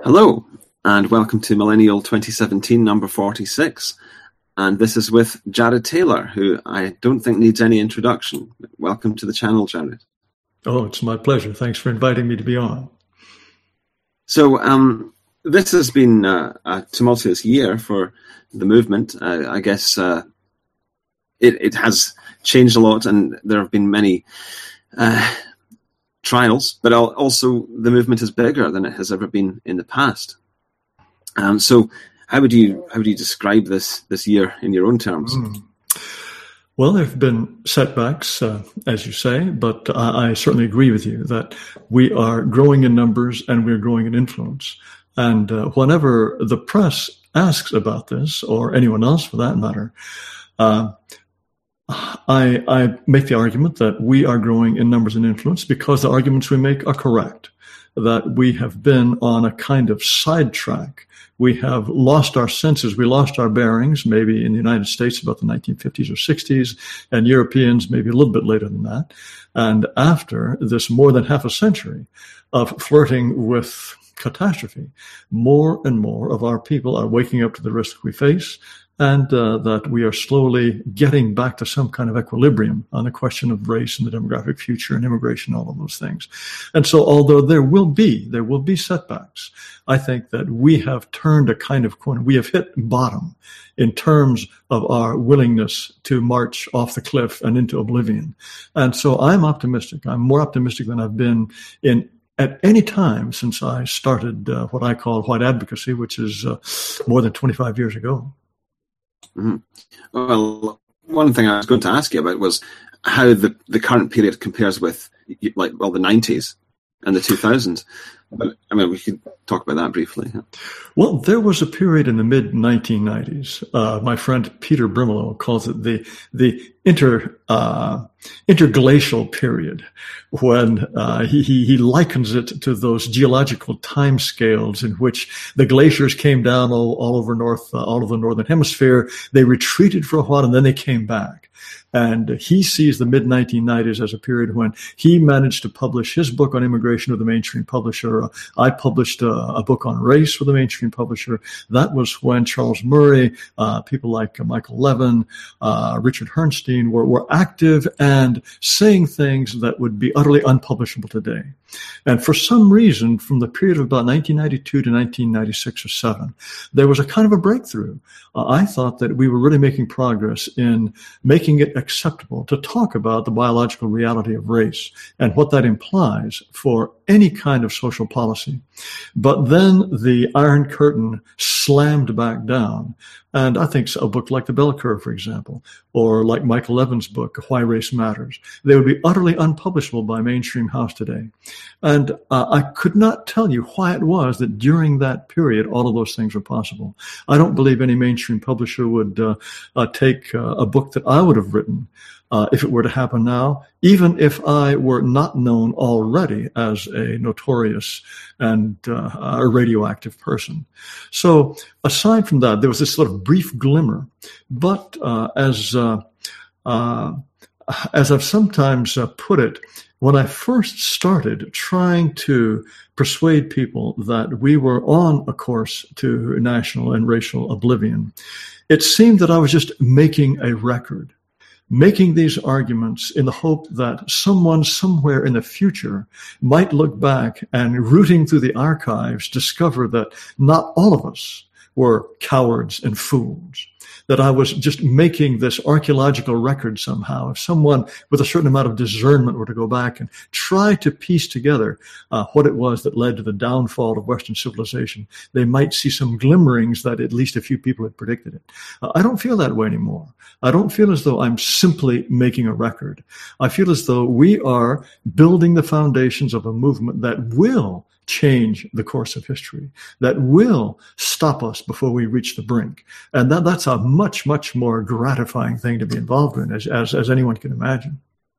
Hello, and welcome to Millennial 2017 number 46. And this is with Jared Taylor, who I don't think needs any introduction. Welcome to the channel, Jared. Oh, it's my pleasure. Thanks for inviting me to be on. So this has been a tumultuous year for the movement. I guess it has changed a lot, and there have been many trials, but also the movement is bigger than it has ever been in the past. So how would you describe this year in your own terms? Well, there have been setbacks, as you say, but I certainly agree with you that we are growing in numbers and we're growing in influence. And whenever the press asks about this, or anyone else for that matter, I make the argument that we are growing in numbers and influence because the arguments we make are correct, that we have been on a kind of sidetrack. We have lost our senses. We lost our bearings, maybe in the United States about the 1950s or 60s, and Europeans maybe a little bit later than that. And after this more than half a century of flirting with catastrophe, more and more of our people are waking up to the risk we face, and that we are slowly getting back to some kind of equilibrium on the question of race and the demographic future and immigration, all of those things. And so although there will be setbacks, I think that we have turned a kind of corner. We have hit bottom in terms of our willingness to march off the cliff and into oblivion. And so I'm optimistic. I'm more optimistic than I've been at any time since I started what I call white advocacy, which is more than 25 years ago. Mm-hmm. Well, one thing I was going to ask you about was how the current period compares with the 90s and the 2000s. But I mean, we could talk about that briefly. Yeah. Well, there was a period in the mid-1990s. My friend Peter Brimelow calls it the interglacial period, when he likens it to those geological time scales in which the glaciers came down all over the northern hemisphere. They retreated for a while and then they came back. And he sees the mid-1990s as a period when he managed to publish his book on immigration with a mainstream publisher. I published a book on race with a mainstream publisher. That was when Charles Murray, people like Michael Levin, Richard Herrnstein were active and saying things that would be utterly unpublishable today. And for some reason, from the period of about 1992 to 1996 or 7, there was a kind of a breakthrough. I thought that we were really making progress in making it acceptable to talk about the biological reality of race and what that implies for any kind of social policy. But then the Iron Curtain slammed back down. And I think a book like The Bell Curve, for example, or like Michael Levin's book, Why Race Matters, they would be utterly unpublishable by mainstream house today. And I could not tell you why it was that during that period, all of those things were possible. I don't believe any mainstream publisher would take a book that I would have written if it were to happen now, even if I were not known already as a notorious and a radioactive person. So aside from that, there was this sort of brief glimmer. But as I've sometimes put it, when I first started trying to persuade people that we were on a course to national and racial oblivion, it seemed that I was just making a record, making these arguments in the hope that someone somewhere in the future might look back and, rooting through the archives, discover that not all of us were cowards and fools, that I was just making this archaeological record somehow. If someone with a certain amount of discernment were to go back and try to piece together what it was that led to the downfall of Western civilization, they might see some glimmerings that at least a few people had predicted it. I don't feel that way anymore. I don't feel as though I'm simply making a record. I feel as though we are building the foundations of a movement that will change the course of history, that will stop us before we reach the brink. And that's a much, much more gratifying thing to be involved in, as anyone can imagine.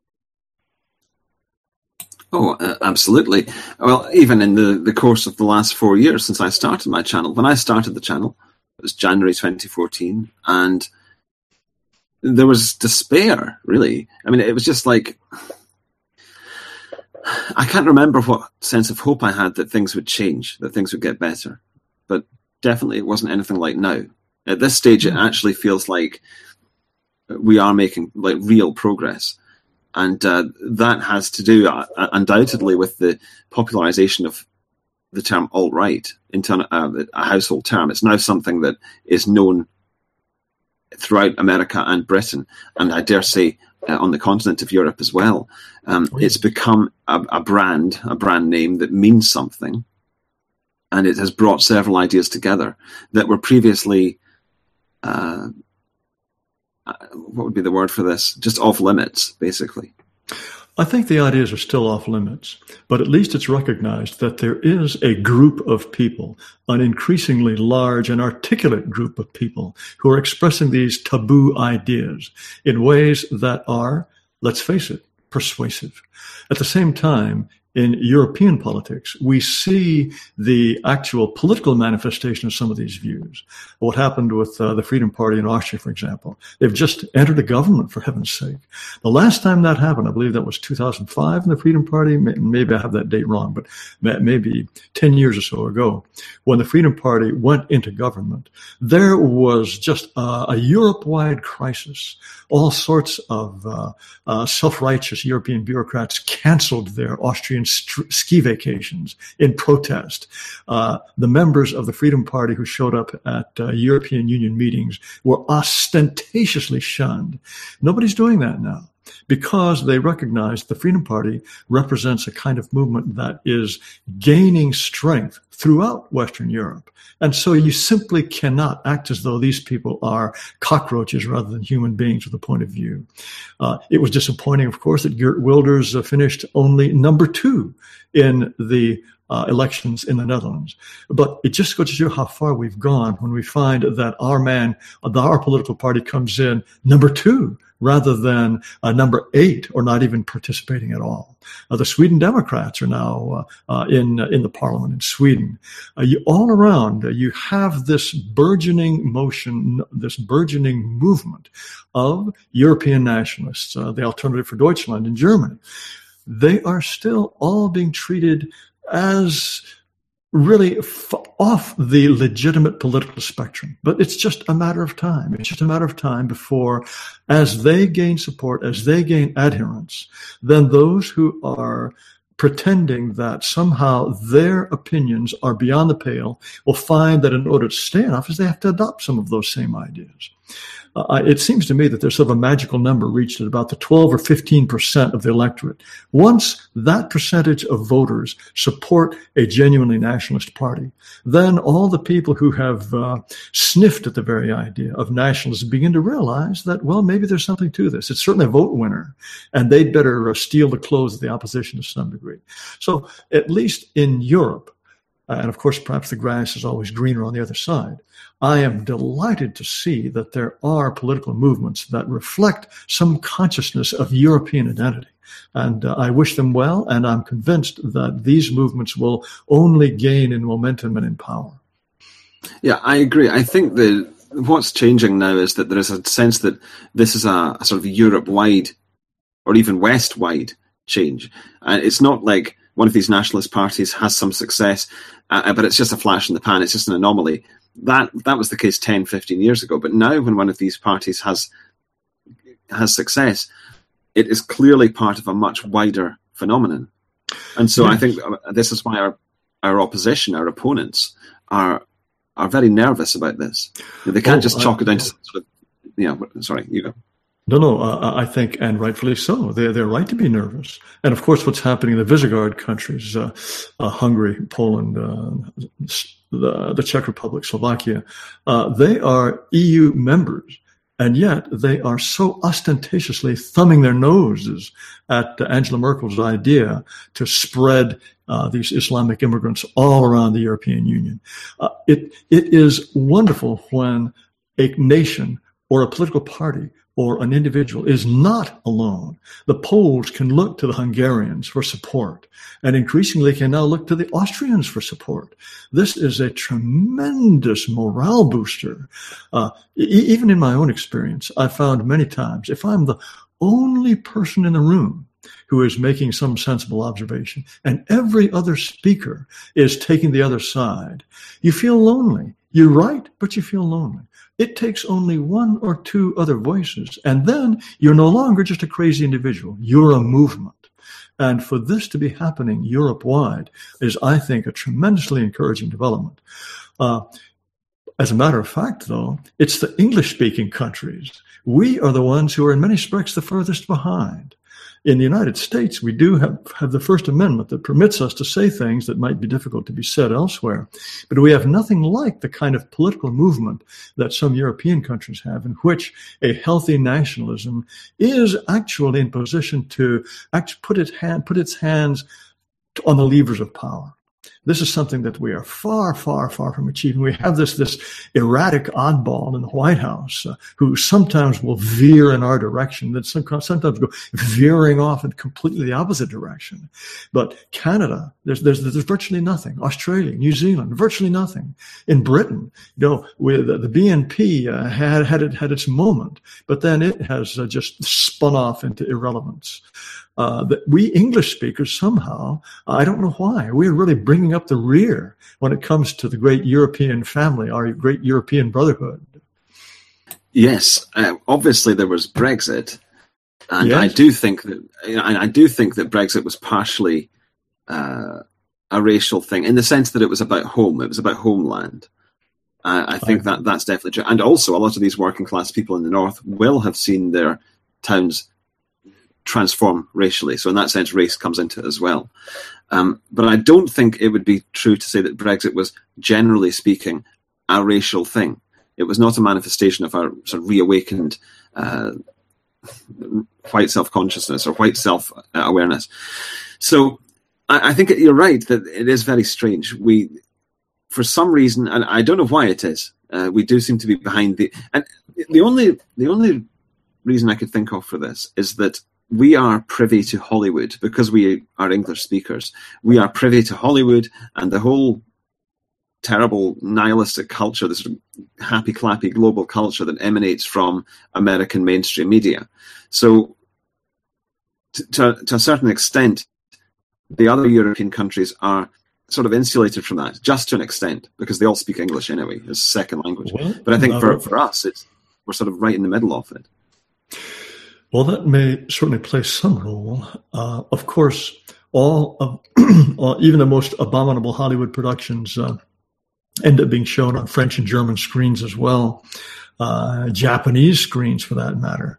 Oh, absolutely. Well, even in the course of the last 4 years since I started my channel, when I started the channel, it was January 2014, and there was despair, really. I mean, it was just like, I can't remember what sense of hope I had that things would change, that things would get better. But definitely it wasn't anything like now. At this stage, it actually feels like we are making like real progress. And that has to do undoubtedly with the popularization of the term alt-right into a household term. It's now something that is known throughout America and Britain, and I dare say on the continent of Europe as well. It's become a brand name that means something, and it has brought several ideas together that were previously, what would be the word for this? Just off limits, basically. I think the ideas are still off limits, but at least it's recognized that there is a group of people, an increasingly large and articulate group of people who are expressing these taboo ideas in ways that are, let's face it, persuasive. At the same time, in European politics, we see the actual political manifestation of some of these views. What happened with the Freedom Party in Austria, for example. They've just entered a government, for heaven's sake. The last time that happened, I believe that was 2005 in the Freedom Party. Maybe I have that date wrong, but maybe 10 years or so ago, when the Freedom Party went into government, there was just a Europe-wide crisis. All sorts of self-righteous European bureaucrats canceled their Austrian ski vacations in protest. The members of the Freedom Party who showed up at European Union meetings were ostentatiously shunned. Nobody's doing that now, because they recognize the Freedom Party represents a kind of movement that is gaining strength throughout Western Europe. And so you simply cannot act as though these people are cockroaches rather than human beings with a point of view. It was disappointing, of course, that Geert Wilders finished only number 2 in the elections in the Netherlands. But it just goes to show how far we've gone when we find that our political party comes in number 2 rather than number 8 or not even participating at all. The Sweden Democrats are now in the parliament in Sweden. All around, you have this burgeoning motion, this burgeoning movement of European nationalists, the Alternative for Deutschland in Germany. They are still all being treated as really off the legitimate political spectrum. But it's just a matter of time. It's just a matter of time before, as they gain support, as they gain adherents, then those who are pretending that somehow their opinions are beyond the pale will find that in order to stay in office, they have to adopt some of those same ideas. It seems to me that there's sort of a magical number reached at about the 12 or 15% of the electorate. Once that percentage of voters support a genuinely nationalist party, then all the people who have sniffed at the very idea of nationalism begin to realize that, well, maybe there's something to this. It's certainly a vote winner, and they'd better steal the clothes of the opposition to some degree. So at least in Europe, and of course, perhaps the grass is always greener on the other side, I am delighted to see that there are political movements that reflect some consciousness of European identity. And I wish them well, and I'm convinced that these movements will only gain in momentum and in power. Yeah, I agree. I think that what's changing now is that there is a sense that this is a sort of Europe-wide or even West-wide change. And it's not like one of these nationalist parties has some success, but it's just a flash in the pan. It's just an anomaly. That was the case 10, 15 years ago. But now when one of these parties has success, it is clearly part of a much wider phenomenon. And so I think this is why our opposition, our opponents, are very nervous about this. They can't just chalk it down to sort of, sorry, you go. No, I think, and rightfully so, they're right to be nervous. And of course, what's happening in the Visegrad countries, Hungary, Poland, the Czech Republic, Slovakia, they are EU members, and yet they are so ostentatiously thumbing their noses at Angela Merkel's idea to spread these Islamic immigrants all around the European Union. It is wonderful when a nation or a political party or an individual is not alone. The Poles can look to the Hungarians for support, and increasingly can now look to the Austrians for support. This is a tremendous morale booster. Even in my own experience, I found many times, if I'm the only person in the room who is making some sensible observation, and every other speaker is taking the other side, you feel lonely. You're right, but you feel lonely. It takes only one or two other voices, and then you're no longer just a crazy individual. You're a movement. And for this to be happening Europe-wide is, I think, a tremendously encouraging development. As a matter of fact, though, it's the English-speaking countries. We are the ones who are in many respects the furthest behind. In the United States, we do have the First Amendment that permits us to say things that might be difficult to be said elsewhere. But we have nothing like the kind of political movement that some European countries have, in which a healthy nationalism is actually in position to put its hands on the levers of power. This is something that we are far, far, far from achieving. We have this erratic oddball in the White House who sometimes will veer in our direction, that sometimes go veering off in completely the opposite direction. But Canada, there's virtually nothing. Australia, New Zealand, virtually nothing. In Britain, with the BNP had its moment, but then it has just spun off into irrelevance. That we English speakers somehow, I don't know why, we're really bringing up the rear when it comes to the great European family, our great European brotherhood. Yes, obviously there was Brexit, and yes. I do think that Brexit was partially a racial thing, in the sense that it was about home, it was about homeland. I think that's definitely true, and also a lot of these working class people in the north will have seen their towns transform racially. So in that sense, race comes into it as well. But I don't think it would be true to say that Brexit was, generally speaking, a racial thing. It was not a manifestation of our sort of reawakened white self-consciousness or white self-awareness. So I think you're right that it is very strange. We, for some reason, and I don't know why it is, we do seem to be behind and the only reason I could think of for this is that we are privy to Hollywood because we are English speakers. We are privy to Hollywood and the whole terrible nihilistic culture, this sort of happy-clappy global culture that emanates from American mainstream media. So to a certain extent, the other European countries are sort of insulated from that, just to an extent, because they all speak English anyway as second language. Well, but I think for us, we're sort of right in the middle of it. Well, that may certainly play some role. Of course, even the most abominable Hollywood productions end up being shown on French and German screens as well, Japanese screens for that matter.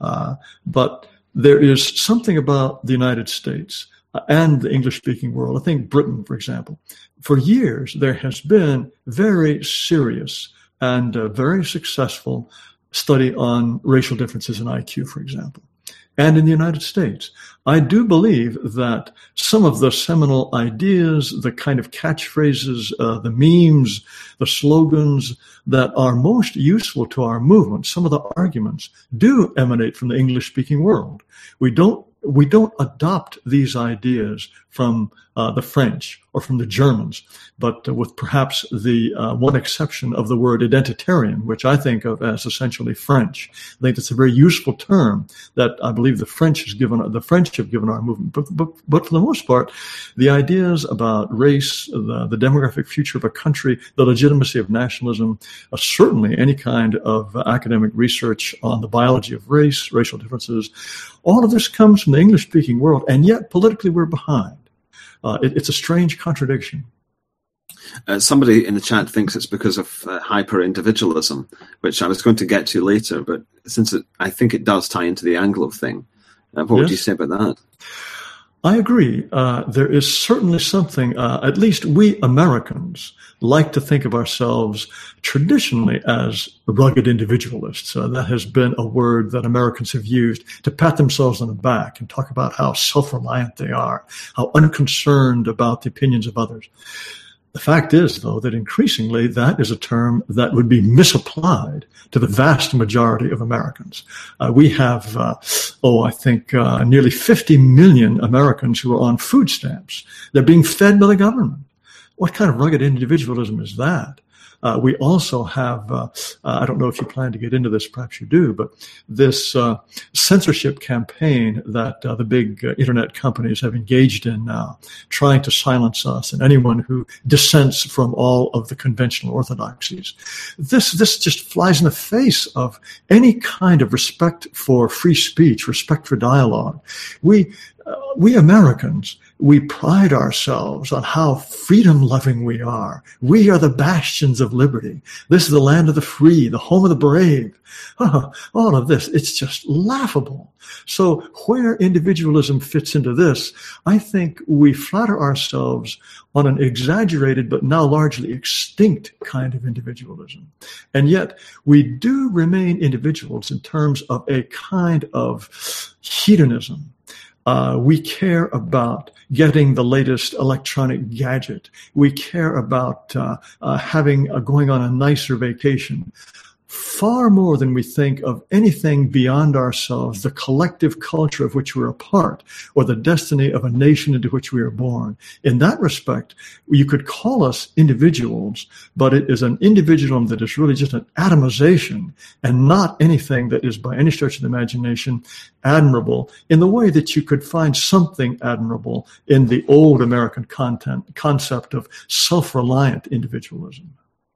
But there is something about the United States and the English-speaking world. I think Britain, for example. For years, there has been very serious and very successful study on racial differences in IQ, for example. And in the United States, I do believe that some of the seminal ideas, the kind of catchphrases, the memes, the slogans that are most useful to our movement, some of the arguments do emanate from the English-speaking world. We don't adopt these ideas from the French or from the Germans, but with perhaps the one exception of the word identitarian, which I think of as essentially French. I think that's a very useful term that I believe the French have given our movement. But for the most part, the ideas about race, the demographic future of a country, the legitimacy of nationalism, certainly any kind of academic research on the biology of race, racial differences, all of this comes from the English-speaking world, and yet politically we're behind. It's a strange contradiction. Somebody in the chat thinks it's because of hyper-individualism, which I was going to get to later, but since I think it does tie into the Anglo thing. What would you say about that? I agree. There is certainly something, at least we Americans like to think of ourselves traditionally as rugged individualists. That has been a word that Americans have used to pat themselves on the back and talk about how self-reliant they are, how unconcerned about the opinions of others. The fact is, though, that increasingly that is a term that would be misapplied to the vast majority of Americans. We have, I think nearly 50 million Americans who are on food stamps. They're being fed by the government. what kind of rugged individualism is that? We also have, I don't know if you plan to get into this, perhaps you do, but this censorship campaign that the big internet companies have engaged in now, trying to silence us and anyone who dissents from all of the conventional orthodoxies. This just flies in the face of any kind of respect for free speech, respect for dialogue. We Americans, we pride ourselves on how freedom-loving we are. We are the bastions of liberty. This is the land of the free, the home of the brave. All of this, it's just laughable. So where individualism fits into this, I think we flatter ourselves on an exaggerated but now largely extinct kind of individualism. And yet we do remain individuals in terms of a kind of hedonism. We care about getting the latest electronic gadget. We care about going on a nicer vacation. Far more than we think of anything beyond ourselves, the collective culture of which we're a part, or the destiny of a nation into which we are born. In that respect, you could call us individuals, but it is an individualism that is really just an atomization and not anything that is by any stretch of the imagination admirable in the way that you could find something admirable in the old American concept of self-reliant individualism.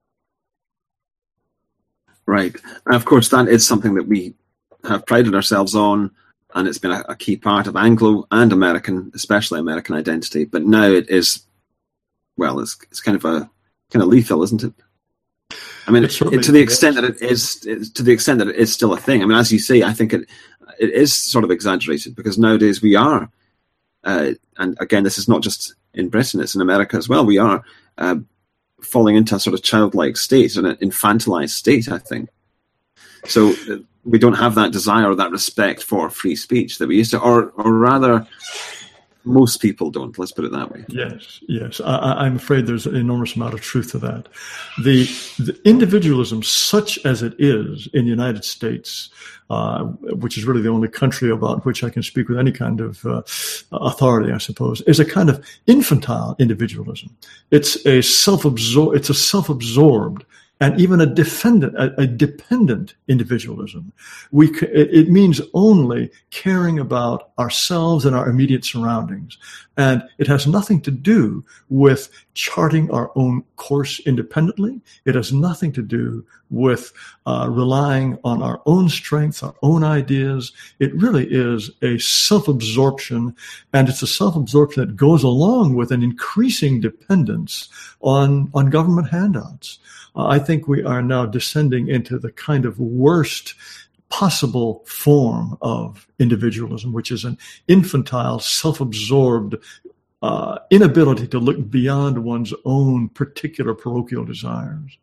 Right. And of course, that is something that we have prided ourselves on, and it's been a key part of Anglo and American, especially American identity. But now it is, well, it's kind of lethal, isn't it? I mean, to the extent that it is still a thing. I mean, as you say, I think it is sort of exaggerated, because nowadays we are, and again, this is not just in Britain, it's in America as well. We are falling into a sort of childlike state, an infantilized state, I think. So we don't have that desire or that respect for free speech that we used to, or rather, most people don't. Let's put it that way. Yes. I'm afraid there's an enormous amount of truth to that. The individualism, such as it is in the United States, which is really the only country about which I can speak with any kind of authority, I suppose, is a kind of infantile individualism. It's a self-absorbed and even a dependent individualism. It means only caring about ourselves and our immediate surroundings. And it has nothing to do with charting our own course independently. It has nothing to do with relying on our own strength, our own ideas. It really is a self-absorption, and it's a self-absorption that goes along with an increasing dependence on government handouts. I think we are now descending into the kind of worst possible form of individualism, which is an infantile, self-absorbed inability to look beyond one's own particular parochial desires.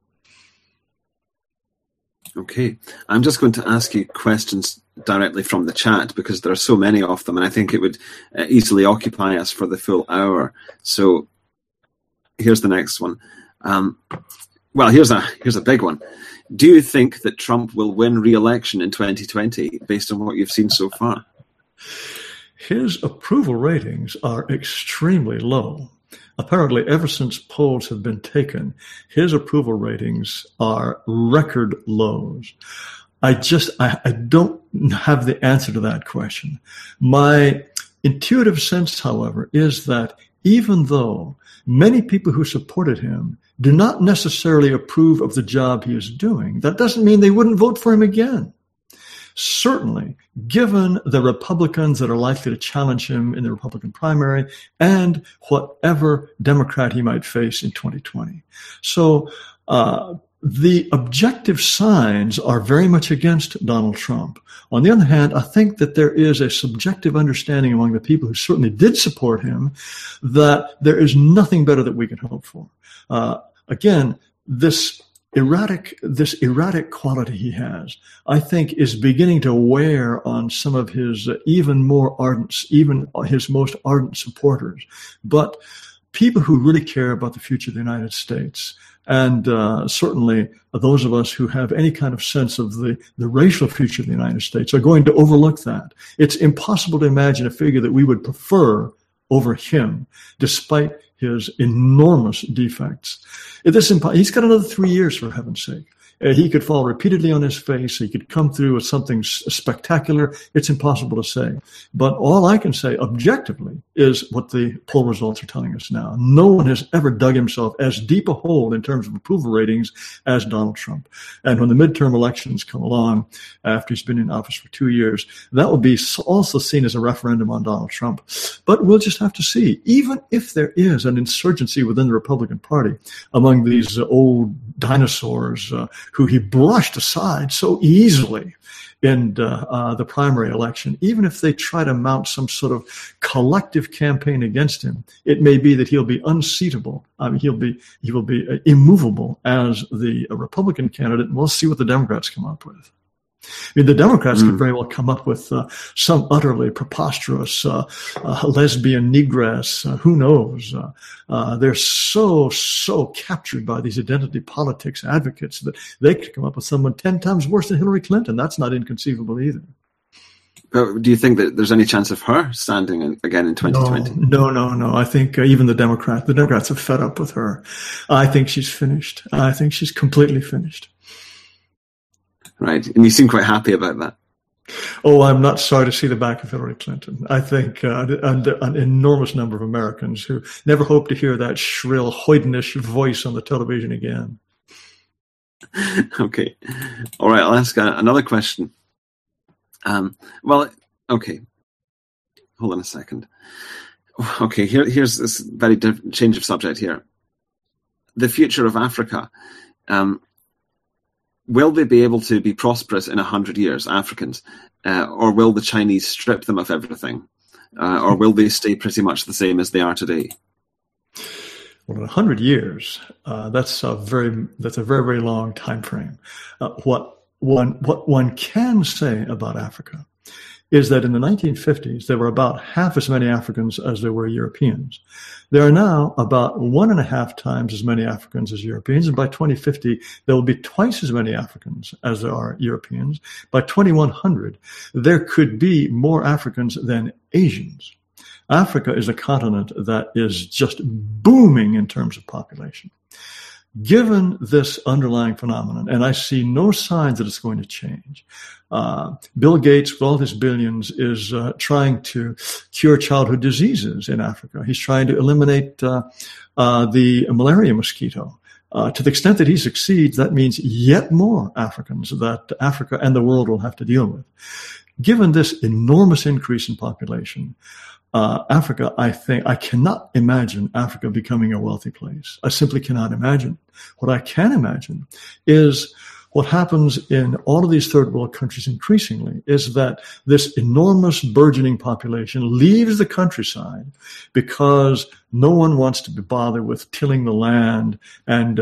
Okay. I'm just going to ask you questions directly from the chat, because there are so many of them, and I think it would easily occupy us for the full hour. So here's the next one. Well, here's a big one. Do you think that Trump will win re-election in 2020 based on what you've seen so far? His approval ratings are extremely low. Apparently, ever since polls have been taken, his approval ratings are record lows. I don't have the answer to that question. My intuitive sense, however, is that even though many people who supported him do not necessarily approve of the job he is doing, that doesn't mean they wouldn't vote for him again. Certainly, given the Republicans that are likely to challenge him in the Republican primary and whatever Democrat he might face in 2020. So the objective signs are very much against Donald Trump. On the other hand, I think that there is a subjective understanding among the people who certainly did support him that there is nothing better that we can hope for. Again, this erratic quality he has, I think, is beginning to wear on some of his even his most ardent supporters. But people who really care about the future of the United States, and certainly those of us who have any kind of sense of the racial future of the United States, are going to overlook that. It's impossible to imagine a figure that we would prefer over him, despite his enormous defects. He's got another 3 years, for heaven's sake. He could fall repeatedly on his face. He could come through with something spectacular. It's impossible to say. But all I can say objectively is what the poll results are telling us now. No one has ever dug himself as deep a hole in terms of approval ratings as Donald Trump. And when the midterm elections come along after he's been in office for 2 years, that will be also seen as a referendum on Donald Trump. But we'll just have to see. Even if there is an insurgency within the Republican Party among these old dinosaurs who he brushed aside so easily in the primary election, even if they try to mount some sort of collective campaign against him, it may be that he'll be unseatable. I mean, he will be immovable as the Republican candidate, and we'll see what the Democrats come up with. I mean, the Democrats could very well come up with some utterly preposterous lesbian negress. Who knows? They're so captured by these identity politics advocates that they could come up with someone 10 times worse than Hillary Clinton. That's not inconceivable either. But do you think that there's any chance of her standing again in 2020? No. I think even the Democrats are fed up with her. I think she's finished. I think she's completely finished. Right, and you seem quite happy about that. Oh, I'm not sorry to see the back of Hillary Clinton. I think an enormous number of Americans who never hope to hear that shrill, hoydenish voice on the television again. Okay. All right, I'll ask another question. Okay. Hold on a second. Okay, here's this very different change of subject here. The future of Africa. Will they be able to be prosperous in 100 years, Africans? Or will the Chinese strip them of everything? Or will they stay pretty much the same as they are today? Well, in 100 years, that's a very, very long time frame. What one can say about Africa is that in the 1950s, there were about half as many Africans as there were Europeans. There are now about 1.5 times as many Africans as Europeans, and by 2050, there will be twice as many Africans as there are Europeans. By 2100, there could be more Africans than Asians. Africa is a continent that is just booming in terms of population. Given this underlying phenomenon, and I see no signs that it's going to change, Bill Gates, with all his billions, is trying to cure childhood diseases in Africa. He's trying to eliminate the malaria mosquito. To the extent that he succeeds, that means yet more Africans that Africa and the world will have to deal with. Given this enormous increase in population, Africa, I think, I cannot imagine Africa becoming a wealthy place. I simply cannot imagine. What I can imagine is what happens in all of these third world countries increasingly is that this enormous burgeoning population leaves the countryside because no one wants to be bothered with tilling the land and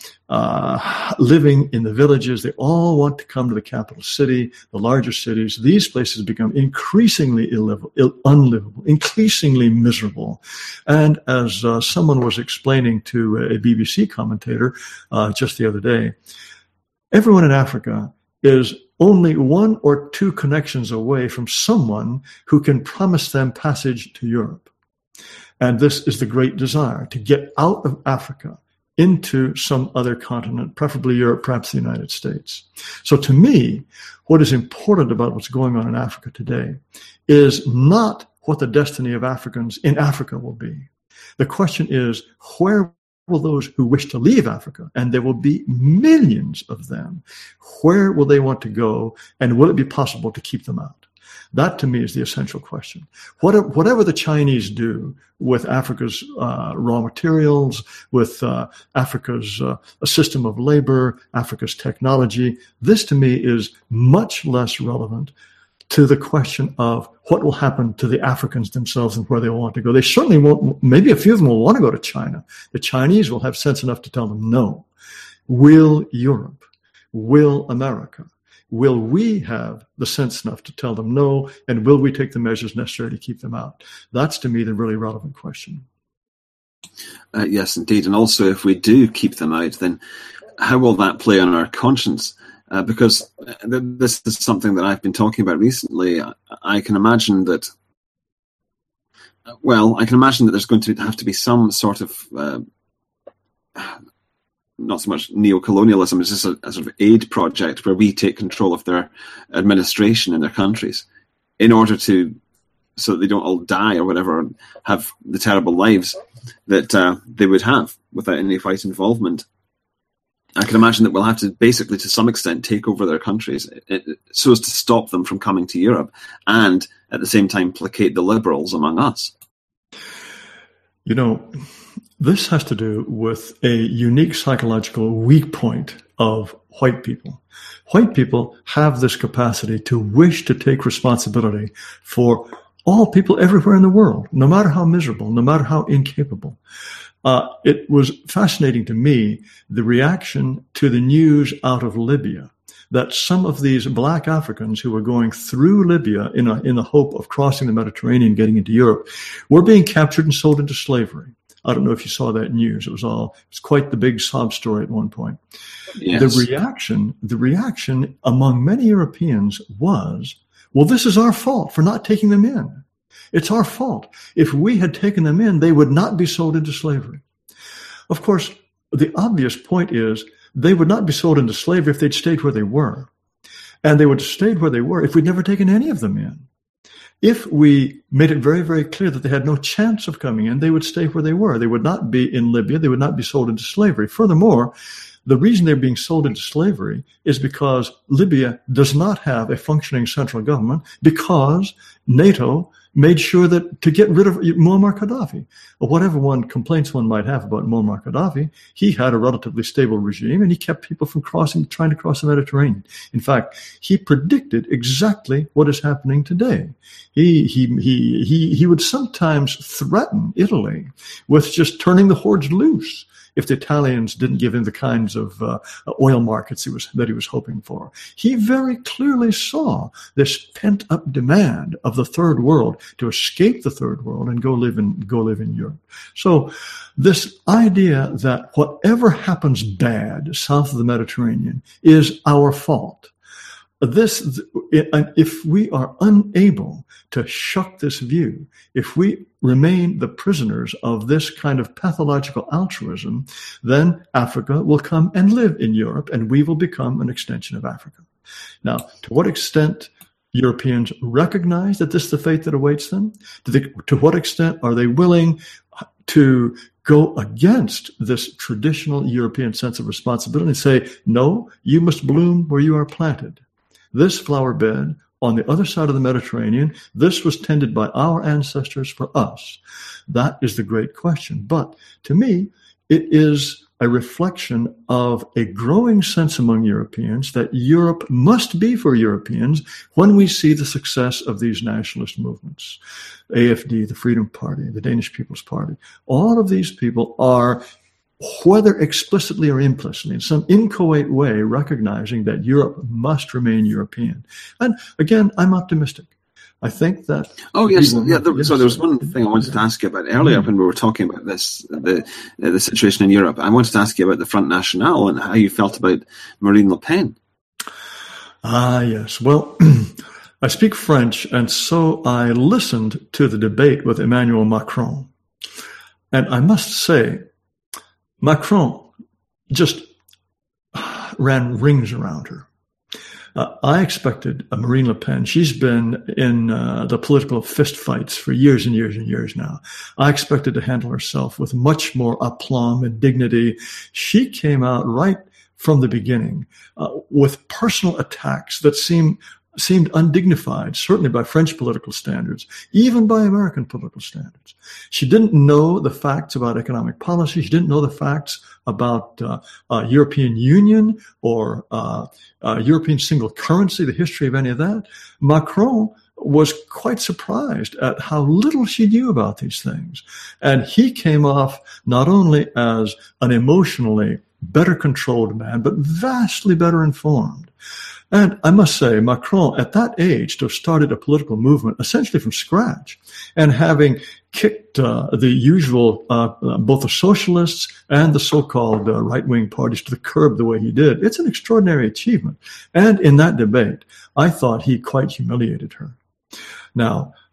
living in the villages. They all want to come to the capital city, the larger cities. These places become increasingly unlivable, increasingly miserable. And as someone was explaining to a BBC commentator just the other day, everyone in Africa is only 1 or 2 connections away from someone who can promise them passage to Europe. And this is the great desire, to get out of Africa into some other continent, preferably Europe, perhaps the United States. So to me, what is important about what's going on in Africa today is not what the destiny of Africans in Africa will be. The question is, where will those who wish to leave Africa, and there will be millions of them, where will they want to go, and will it be possible to keep them out? That, to me, is the essential question. Whatever the Chinese do with Africa's raw materials, with Africa's system of labor, Africa's technology, this, to me, is much less relevant to the question of what will happen to the Africans themselves and where they want to go. They certainly won't, maybe a few of them will want to go to China. The Chinese will have sense enough to tell them no. Will Europe? Will America? Will we have the sense enough to tell them no? And will we take the measures necessary to keep them out? That's, to me, the really relevant question. Yes, indeed. And also, if we do keep them out, then how will that play on our conscience? Because this is something that I've been talking about recently. I can imagine that Well, I can imagine that there's going to have to be some sort of, not so much neo-colonialism, it's just a sort of aid project where we take control of their administration in their countries in order to, so that they don't all die or whatever, or have the terrible lives that they would have without any white involvement. I can imagine that we'll have to basically, to some extent, take over their countries so as to stop them from coming to Europe and at the same time placate the liberals among us. You know, this has to do with a unique psychological weak point of white people. White people have this capacity to wish to take responsibility for all people everywhere in the world, no matter how miserable, no matter how incapable. It was fascinating to me, the reaction to the news out of Libya, that some of these black Africans who were going through Libya in the hope of crossing the Mediterranean, getting into Europe, were being captured and sold into slavery. I don't know if you saw that news. It was quite the big sob story at one point. Yes. The reaction among many Europeans was, well, this is our fault for not taking them in. It's our fault. If we had taken them in, they would not be sold into slavery. Of course, the obvious point is they would not be sold into slavery if they'd stayed where they were. And they would have stayed where they were if we'd never taken any of them in. If we made it very, very clear that they had no chance of coming in, they would stay where they were. They would not be in Libya. They would not be sold into slavery. Furthermore, the reason they're being sold into slavery is because Libya does not have a functioning central government, because NATO made sure that to get rid of Muammar Gaddafi, or whatever complaints one might have about Muammar Gaddafi, he had a relatively stable regime and he kept people from trying to cross the Mediterranean. In fact, he predicted exactly what is happening today. He would sometimes threaten Italy with just turning the hordes loose if the Italians didn't give him the kinds of oil markets that he was hoping for. He very clearly saw this pent-up demand of the third world to escape the third world and go live in Europe. So this idea that whatever happens bad south of the Mediterranean is our fault. If we are unable to shuck this view, if we remain the prisoners of this kind of pathological altruism, then Africa will come and live in Europe, and we will become an extension of Africa. Now, to what extent Europeans recognize that this is the fate that awaits them? To what extent are they willing to go against this traditional European sense of responsibility and say, no, you must bloom where you are planted? This flower bed on the other side of the Mediterranean, this was tended by our ancestors for us. That is the great question. But to me, it is a reflection of a growing sense among Europeans that Europe must be for Europeans when we see the success of these nationalist movements. AFD, the Freedom Party, the Danish People's Party, all of these people are, whether explicitly or implicitly, in some inchoate way, recognizing that Europe must remain European. And again, I'm optimistic. I think that... Oh, yes. So there was one thing I wanted to ask you about earlier when we were talking about this, the situation in Europe. I wanted to ask you about the Front National and how you felt about Marine Le Pen. Yes. Well, I speak French, and so I listened to the debate with Emmanuel Macron. And I must say, Macron just ran rings around her. I expected Marine Le Pen. She's been in the political fistfights for years and years and years now. I expected to handle herself with much more aplomb and dignity. She came out right from the beginning with personal attacks that seemed undignified, certainly by French political standards, even by American political standards. She didn't know the facts about economic policy. She didn't know the facts about European Union or European single currency, the history of any of that. Macron was quite surprised at how little she knew about these things. And he came off not only as an emotionally better controlled man, but vastly better informed. And I must say, Macron, at that age, to have started a political movement essentially from scratch and having kicked the usual, both the socialists and the so-called right-wing parties to the curb the way he did, it's an extraordinary achievement. And in that debate, I thought he quite humiliated her. Now,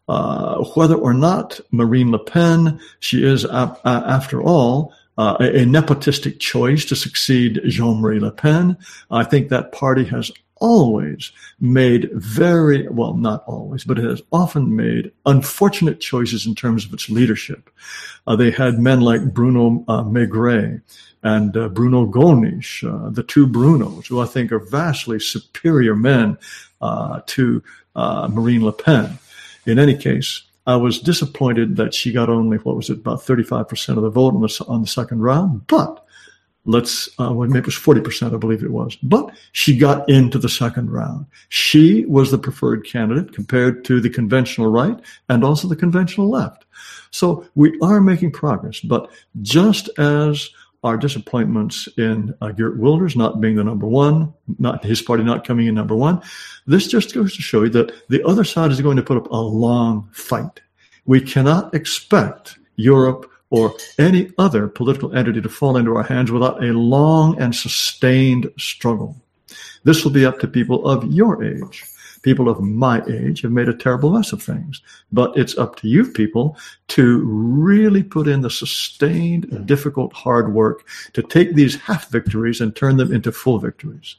whether or not Marine Le Pen, she is, after all, a nepotistic choice to succeed Jean-Marie Le Pen. I think that party has always made not always, but it has often made unfortunate choices in terms of its leadership. They had men like Bruno Maigret and Bruno Gollnisch, the two Brunos, who I think are vastly superior men to Marine Le Pen. In any case, I was disappointed that she got only, about 35% of the vote on the second round, but maybe it was 40%, I believe it was. But she got into the second round. She was the preferred candidate compared to the conventional right and also the conventional left. So we are making progress. But just as our disappointments in Geert Wilders not being the number one, not his party not coming in number one, this just goes to show you that the other side is going to put up a long fight. We cannot expect Europe or any other political entity to fall into our hands without a long and sustained struggle. This will be up to people of your age. People of my age have made a terrible mess of things, but it's up to you people to really put in the sustained, difficult, hard work to take these half victories and turn them into full victories.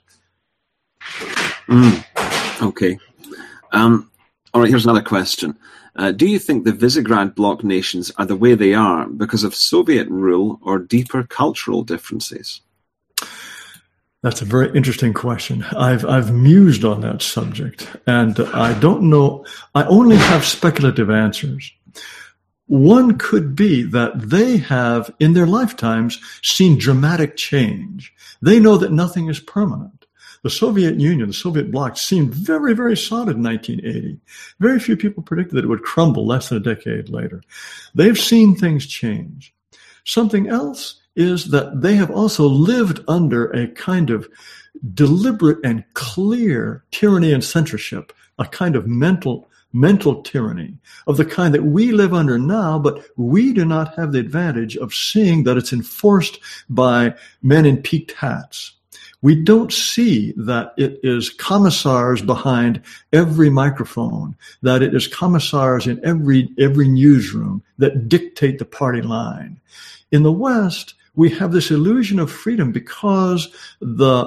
Okay. All right, here's another question. Do you think the Visegrad bloc nations are the way they are because of Soviet rule or deeper cultural differences? That's a very interesting question. I've mused on that subject, and I don't know. I only have speculative answers. One could be that they have, in their lifetimes, seen dramatic change. They know that nothing is permanent. The Soviet Union, the Soviet bloc, seemed very, very solid in 1980. Very few people predicted that it would crumble less than a decade later. They've seen things change. Something else is that they have also lived under a kind of deliberate and clear tyranny and censorship, a kind of mental tyranny of the kind that we live under now, but we do not have the advantage of seeing that it's enforced by men in peaked hats. We don't see that it is commissars behind every microphone, that it is commissars in every newsroom that dictate the party line. In the West, we have this illusion of freedom because the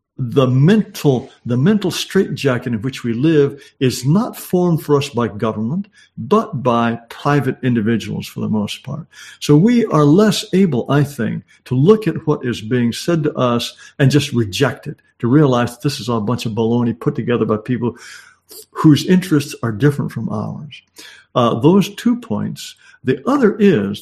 mental straitjacket in which we live is not formed for us by government, but by private individuals for the most part. So we are less able, I think, to look at what is being said to us and just reject it, to realize that this is all a bunch of baloney put together by people whose interests are different from ours. Those 2 points. The other is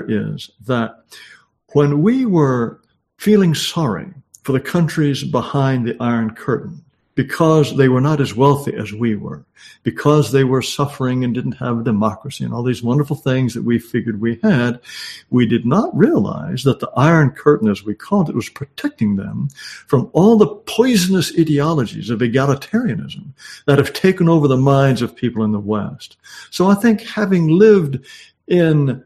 that when we were feeling sorry for the countries behind the Iron Curtain, because they were not as wealthy as we were, because they were suffering and didn't have democracy and all these wonderful things that we figured we had, we did not realize that the Iron Curtain, as we called it, was protecting them from all the poisonous ideologies of egalitarianism that have taken over the minds of people in the West. So I think having lived in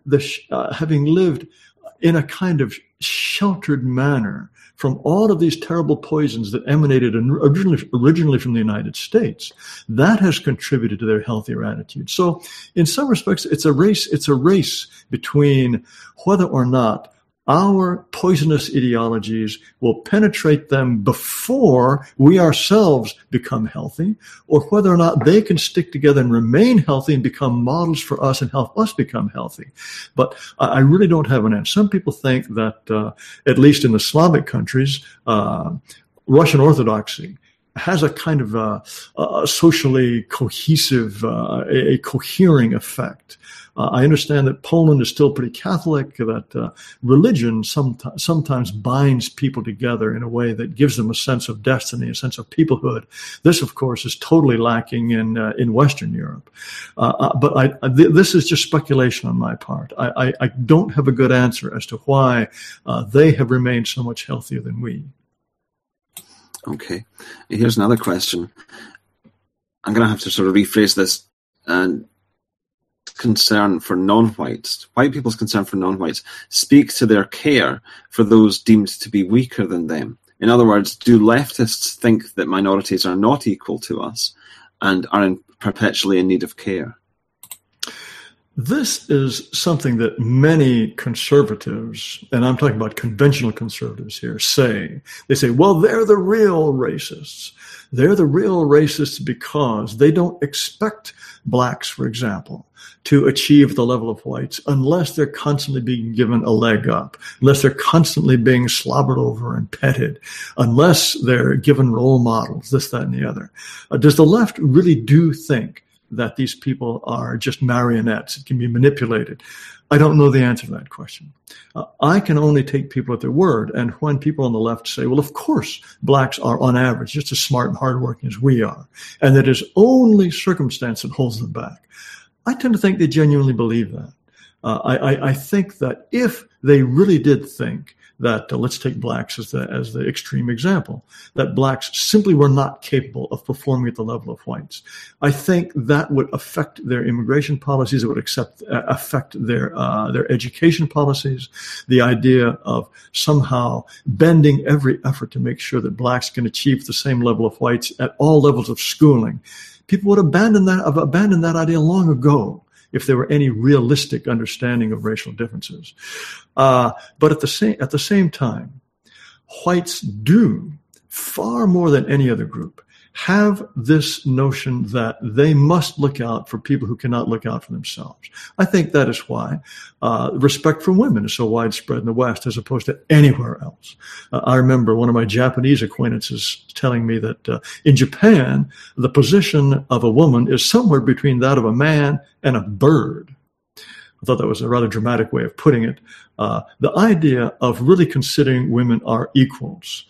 a kind of sheltered manner from all of these terrible poisons that emanated originally from the United States, that has contributed to their healthier attitude. So in some respects, it's a race between whether or not our poisonous ideologies will penetrate them before we ourselves become healthy, or whether or not they can stick together and remain healthy and become models for us and help us become healthy. But I really don't have an answer. Some people think that, at least in the Slavic countries, Russian Orthodoxy has a kind of a socially cohesive, a cohering effect. I understand that Poland is still pretty Catholic, that religion sometimes binds people together in a way that gives them a sense of destiny, a sense of peoplehood. This, of course, is totally lacking in Western Europe. But this is just speculation on my part. I don't have a good answer as to why they have remained so much healthier than we. Okay. Here's another question. I'm going to have to sort of rephrase this. And concern for non-whites, white people's concern for non-whites, speak to their care for those deemed to be weaker than them. In other words, do leftists think that minorities are not equal to us and are perpetually in need of care? This is something that many conservatives, and I'm talking about conventional conservatives here, say. They say, well, they're the real racists. They're the real racists because they don't expect blacks, for example, to achieve the level of whites unless they're constantly being given a leg up, unless they're constantly being slobbered over and petted, unless they're given role models, this, that, and the other. Does the left really do think that these people are just marionettes? It can be manipulated. I don't know the answer to that question. I can only take people at their word. And when people on the left say, well, of course, blacks are on average just as smart and hardworking as we are, and that is only circumstance that holds them back, I tend to think they genuinely believe that. I think that if they really did think that, let's take blacks as the extreme example, that blacks simply were not capable of performing at the level of whites, I think that would affect their immigration policies. It would affect their education policies. The idea of somehow bending every effort to make sure that blacks can achieve the same level of whites at all levels of schooling. People would abandon that idea long ago if there were any realistic understanding of racial differences. But at the same time, whites do, far more than any other group, have this notion that they must look out for people who cannot look out for themselves. I think that is why respect for women is so widespread in the West as opposed to anywhere else. I remember one of my Japanese acquaintances telling me that in Japan, the position of a woman is somewhere between that of a man and a bird. I thought that was a rather dramatic way of putting it. The idea of really considering women are equals.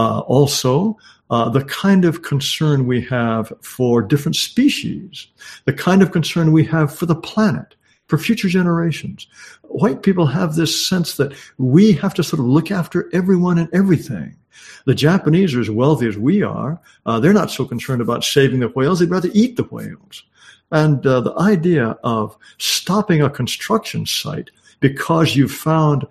Also, the kind of concern we have for different species, the kind of concern we have for the planet, for future generations. White people have this sense that we have to sort of look after everyone and everything. The Japanese are as wealthy as we are. They're not so concerned about saving the whales. They'd rather eat the whales. And the idea of stopping a construction site because you found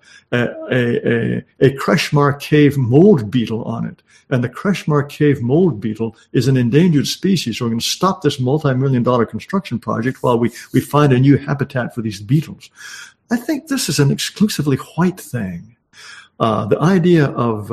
a Kretschmar cave mold beetle on it, and the Kretschmar cave mold beetle is an endangered species, so we're going to stop this multi-million-dollar construction project while we find a new habitat for these beetles. I think this is an exclusively white thing. The idea of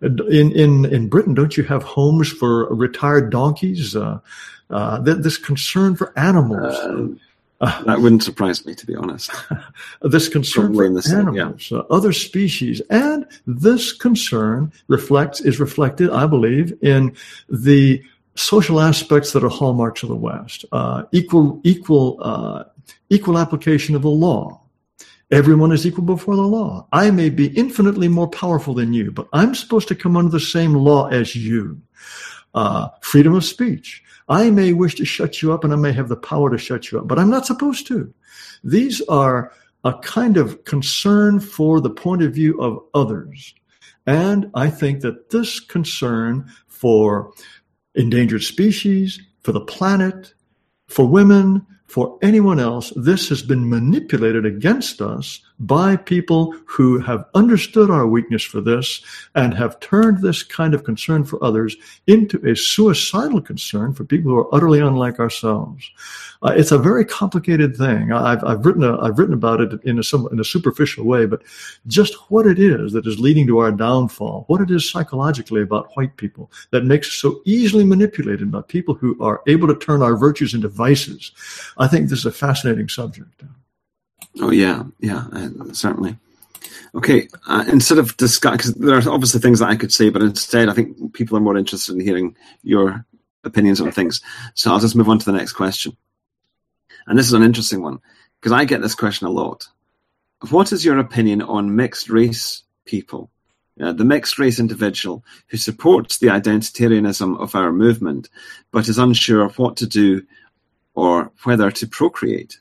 in Britain, don't you have homes for retired donkeys? This concern for animals. That wouldn't surprise me, to be honest. This concern for animals, other species, and this concern is reflected, I believe, in the social aspects that are hallmarks of the West. Equal application of the law. Everyone is equal before the law. I may be infinitely more powerful than you, but I'm supposed to come under the same law as you. Freedom of speech. I may wish to shut you up and I may have the power to shut you up, but I'm not supposed to. These are a kind of concern for the point of view of others. And I think that this concern for endangered species, for the planet, for women, for anyone else, this has been manipulated against us by people who have understood our weakness for this and have turned this kind of concern for others into a suicidal concern for people who are utterly unlike ourselves. It's a very complicated thing. I've written about it in a superficial way, but just what it is that is leading to our downfall, what it is psychologically about white people that makes us so easily manipulated by people who are able to turn our virtues into vices. I think this is a fascinating subject. Oh, yeah, certainly. Okay, instead of discuss, because there are obviously things that I could say, but instead I think people are more interested in hearing your opinions on things. So I'll just move on to the next question. And this is an interesting one, because I get this question a lot. What is your opinion on mixed race people? The mixed race individual who supports the identitarianism of our movement, but is unsure of what to do or whether to procreate?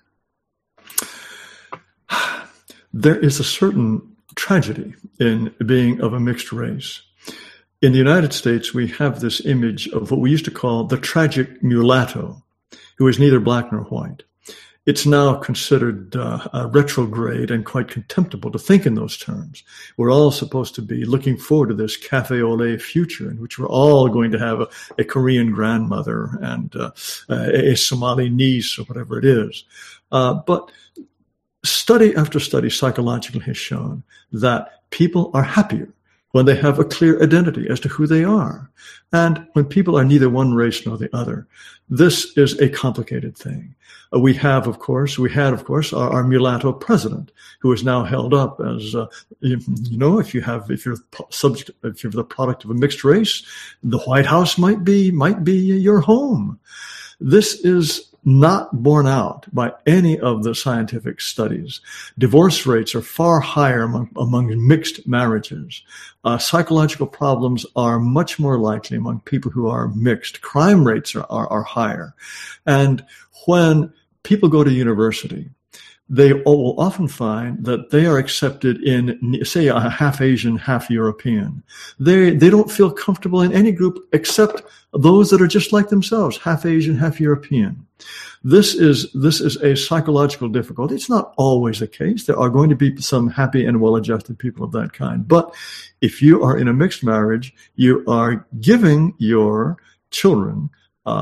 There is a certain tragedy in being of a mixed race. In the United States, we have this image of what we used to call the tragic mulatto, who is neither black nor white. it's now considered retrograde and quite contemptible to think in those terms. We're all supposed to be looking forward to this cafe au lait future in which we're all going to have a Korean grandmother and a Somali niece or whatever it is. But study after study psychologically has shown that people are happier when they have a clear identity as to who they are. And when people are neither one race nor the other, this is a complicated thing. We had, of course, our mulatto president, who is now held up as, if you're the product of a mixed race, the White House might be your home. This is not borne out by any of the scientific studies. Divorce rates are far higher among mixed marriages. Psychological problems are much more likely among people who are mixed. Crime rates are higher. And when people go to university, they will often find that they are accepted in, say, a half Asian, half European. They don't feel comfortable in any group except those that are just like themselves, half Asian, half European. This is a psychological difficulty. It's not always the case. There are going to be some happy and well-adjusted people of that kind. But if you are in a mixed marriage, you are giving your children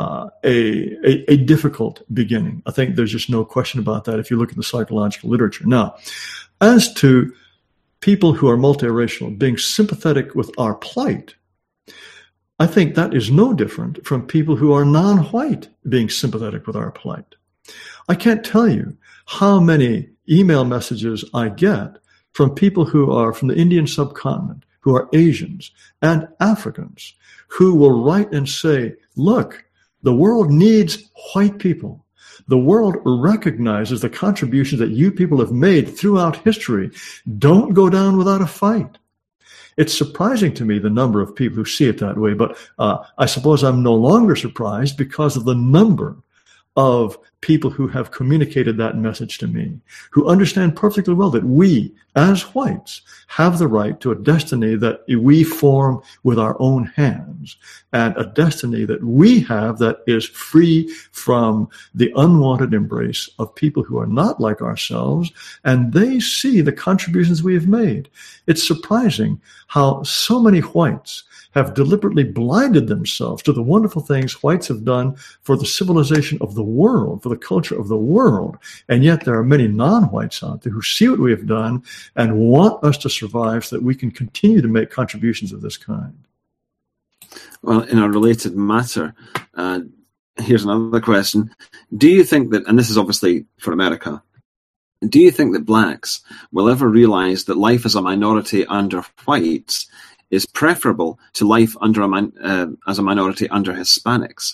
a difficult beginning. I think there's just no question about that if you look at the psychological literature. Now, as to people who are multiracial being sympathetic with our plight, I think that is no different from people who are non-white being sympathetic with our plight. I can't tell you how many email messages I get from people who are from the Indian subcontinent, who are Asians and Africans, who will write and say, look, the world needs white people. The world recognizes the contributions that you people have made throughout history. Don't go down without a fight. It's surprising to me the number of people who see it that way, but I suppose I'm no longer surprised because of the number of people who have communicated that message to me, who understand perfectly well that we, as whites, have the right to a destiny that we form with our own hands, and a destiny that we have that is free from the unwanted embrace of people who are not like ourselves, and they see the contributions we have made. It's surprising how so many whites have deliberately blinded themselves to the wonderful things whites have done for the civilization of the world, for the culture of the world. And yet there are many non-whites out there who see what we have done and want us to survive so that we can continue to make contributions of this kind. Well, in a related matter, here's another question. Do you think that, and this is obviously for America, do you think that blacks will ever realize that life as a minority under whites is preferable to life under as a minority under Hispanics?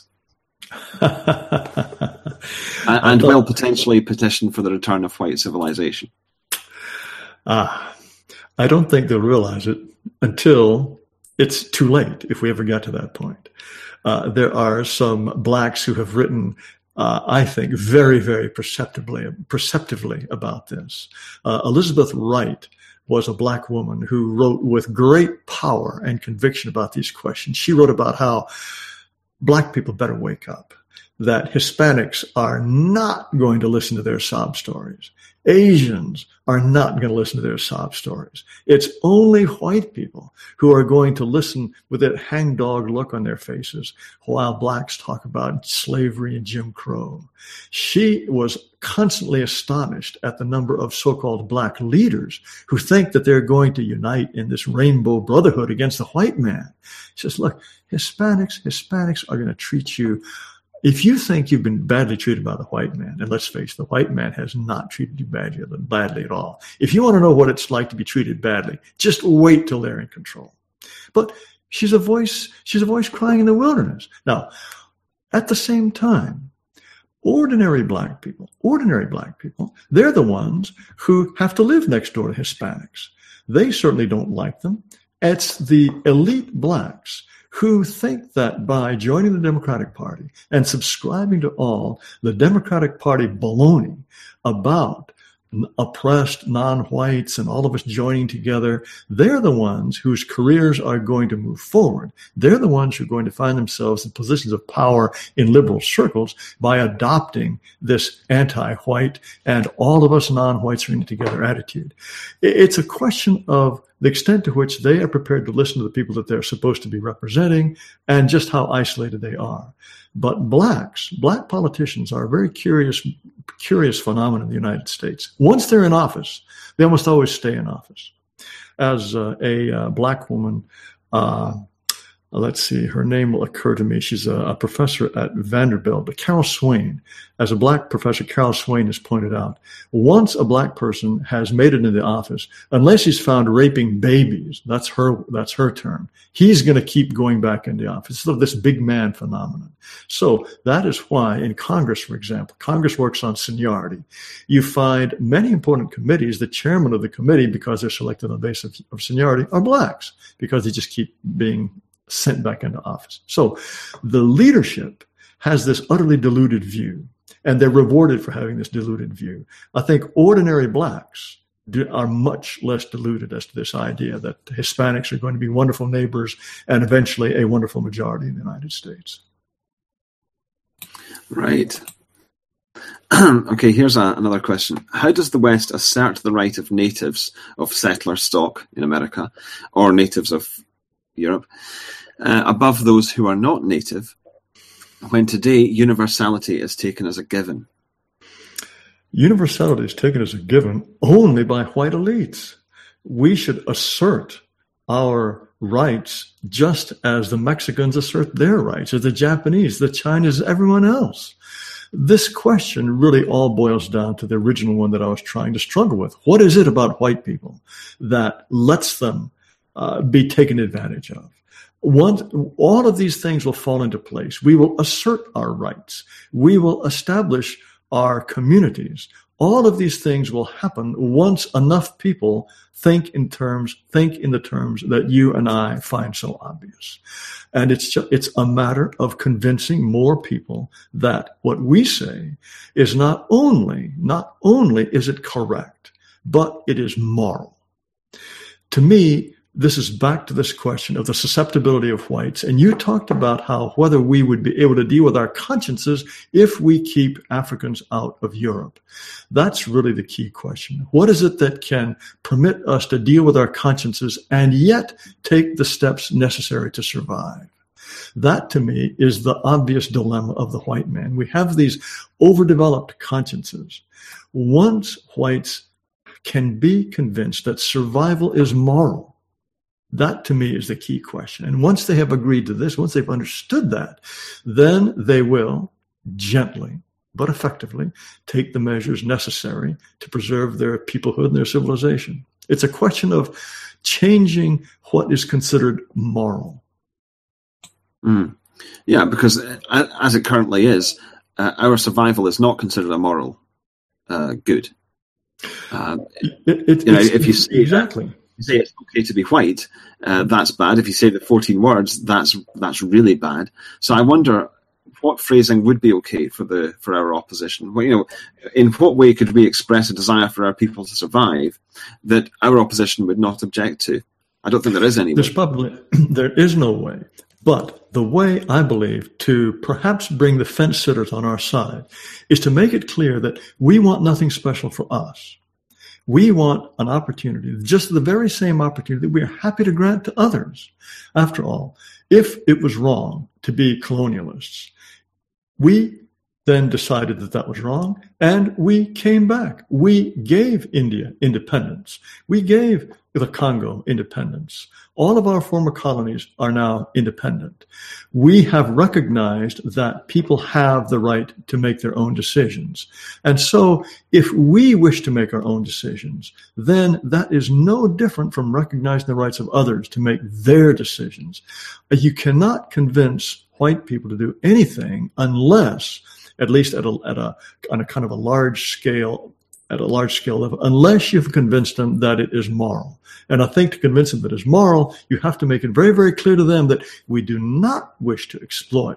and will potentially petition for the return of white civilization? I don't think they'll realize it until it's too late, if we ever get to that point. There are some blacks who have written, I think, very, very perceptively about this. Elizabeth Wright was a black woman who wrote with great power and conviction about these questions. She wrote about how black people better wake up, that Hispanics are not going to listen to their sob stories. Asians are not going to listen to their sob stories. It's only white people who are going to listen with that hangdog look on their faces while blacks talk about slavery and Jim Crow. She was constantly astonished at the number of so-called black leaders who think that they're going to unite in this rainbow brotherhood against the white man. She says, look, Hispanics are going to treat you. If you think you've been badly treated by the white man, and let's face it, the white man has not treated you badly at all. If you want to know what it's like to be treated badly, just wait till they're in control. But she's a voice crying in the wilderness. Now, at the same time, ordinary black people, they're the ones who have to live next door to Hispanics. They certainly don't like them. It's the elite blacks who think that by joining the Democratic Party and subscribing to all the Democratic Party baloney about oppressed non-whites and all of us joining together, they're the ones whose careers are going to move forward. They're the ones who are going to find themselves in positions of power in liberal circles by adopting this anti-white and all of us non-whites are in it together attitude. It's a question of the extent to which they are prepared to listen to the people that they're supposed to be representing and just how isolated they are. But black politicians are a very curious phenomenon in the United States. Once they're in office, they almost always stay in office. As a black woman, let's see, her name will occur to me. She's a professor at Vanderbilt, but Carol Swain. As a black professor, Carol Swain has pointed out, once a black person has made it into the office, unless he's found raping babies, that's her term, he's going to keep going back into the office. It's sort of this big man phenomenon. So that is why in Congress, for example, Congress works on seniority. You find many important committees, the chairman of the committee, because they're selected on the basis of seniority, are blacks, because they just keep being sent back into office. So the leadership has this utterly deluded view, and they're rewarded for having this deluded view. I think ordinary blacks are much less deluded as to this idea that Hispanics are going to be wonderful neighbors and eventually a wonderful majority in the United States. Right. Okay, here's another question. How does the West assert the right of natives of settler stock in America or natives of Europe above those who are not native, when today universality is taken as a given? Universality is taken as a given only by white elites. We should assert our rights just as the Mexicans assert their rights, as the Japanese, the Chinese, everyone else. This question really all boils down to the original one that I was trying to struggle with. What is it about white people that lets them be taken advantage of? All of these things will fall into place. We will assert our rights. We will establish our communities. All of these things will happen once enough people think in the terms that you and I find so obvious. And it's a matter of convincing more people that what we say is not only is it correct, but it is moral. To me, this is back to this question of the susceptibility of whites. And you talked about how whether we would be able to deal with our consciences if we keep Africans out of Europe. That's really the key question. What is it that can permit us to deal with our consciences and yet take the steps necessary to survive? That, to me, is the obvious dilemma of the white man. We have these overdeveloped consciences. Once whites can be convinced that survival is moral, that, to me, is the key question. And once they have agreed to this, once they've understood that, then they will gently but effectively take the measures necessary to preserve their peoplehood and their civilization. It's a question of changing what is considered moral. Yeah, because as it currently is, our survival is not considered a moral good. If you say exactly. You say it's okay to be white, that's bad. If you say the 14 words, that's really bad. So I wonder what phrasing would be okay for our opposition. Well, in what way could we express a desire for our people to survive that our opposition would not object to? I don't think there is any way. There is no way. But the way, I believe, to perhaps bring the fence sitters on our side is to make it clear that we want nothing special for us. We want an opportunity, just the very same opportunity that we are happy to grant to others. After all, if it was wrong to be colonialists, we then decided that was wrong, and we came back. We gave India independence. We gave the Congo independence. All of our former colonies are now independent. We have recognized that people have the right to make their own decisions. And so if we wish to make our own decisions, then that is no different from recognizing the rights of others to make their decisions. You cannot convince white people to do anything unless, at least on a kind of a large scale level, unless you've convinced them that it is moral. And I think to convince them that it is moral, you have to make it very, very clear to them that we do not wish to exploit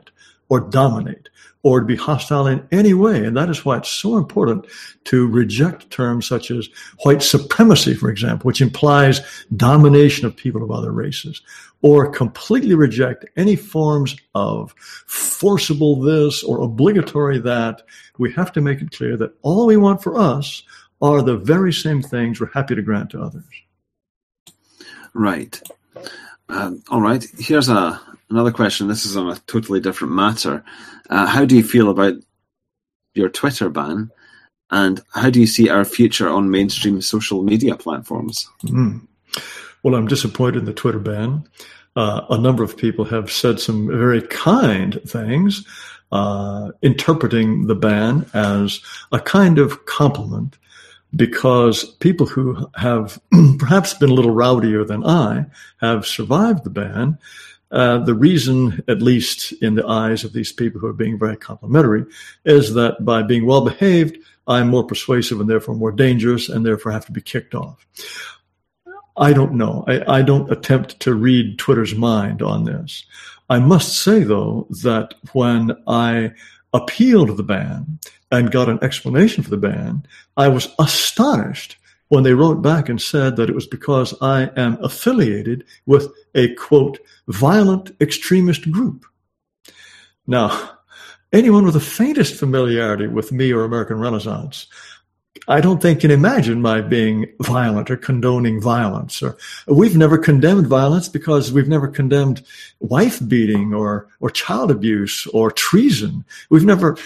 or dominate or to be hostile in any way. And that is why it's so important to reject terms such as white supremacy, for example, which implies domination of people of other races, or completely reject any forms of forcible this or obligatory that. We have to make it clear that all we want for us are the very same things we're happy to grant to others. Right. All right. Here's another question. This is on a totally different matter. How do you feel about your Twitter ban? And how do you see our future on mainstream social media platforms? Well, I'm disappointed in the Twitter ban. A number of people have said some very kind things, interpreting the ban as a kind of compliment, because people who have perhaps been a little rowdier than I have survived the ban. The reason, at least in the eyes of these people who are being very complimentary, is that by being well behaved, I'm more persuasive and therefore more dangerous and therefore have to be kicked off. I don't know. I don't attempt to read Twitter's mind on this. I must say, though, that when I appealed the ban and got an explanation for the ban, I was astonished when they wrote back and said that it was because I am affiliated with a, quote, violent extremist group. Now, anyone with the faintest familiarity with me or American Renaissance, I don't think can imagine my being violent or condoning violence. Or we've never condemned violence because we've never condemned wife beating or child abuse or treason. We've never,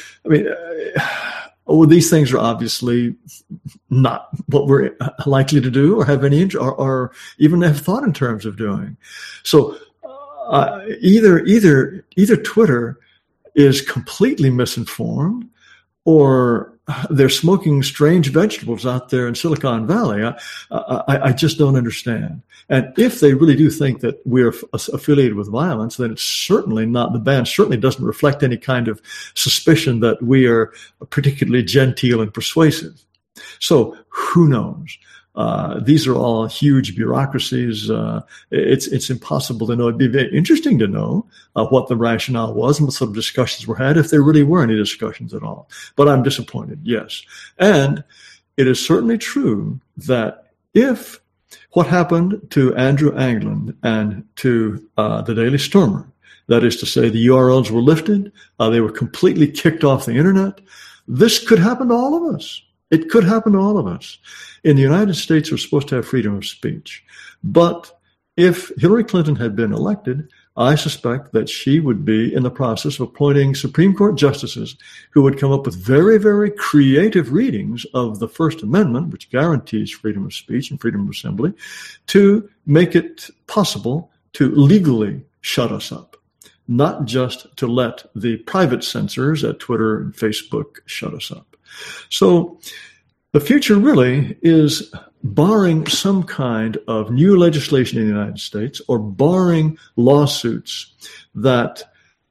these things are obviously not what we're likely to do or have any interest or even have thought in terms of doing. So either Twitter is completely misinformed or they're smoking strange vegetables out there in Silicon Valley. I just don't understand. And if they really do think that we're affiliated with violence, then it's certainly not, the ban certainly doesn't reflect any kind of suspicion that we are particularly genteel and persuasive. So who knows? These are all huge bureaucracies. It's impossible to know. It'd be very interesting to know what the rationale was and what sort of discussions were had, if there really were any discussions at all. But I'm disappointed, yes. And it is certainly true that if what happened to Andrew Anglin and to the Daily Stormer, that is to say the URLs were lifted, they were completely kicked off the internet, this could happen to all of us. It could happen to all of us. In the United States, we're supposed to have freedom of speech. But if Hillary Clinton had been elected, I suspect that she would be in the process of appointing Supreme Court justices who would come up with very, very creative readings of the First Amendment, which guarantees freedom of speech and freedom of assembly, to make it possible to legally shut us up, not just to let the private censors at Twitter and Facebook shut us up. So the future really is, barring some kind of new legislation in the United States or barring lawsuits that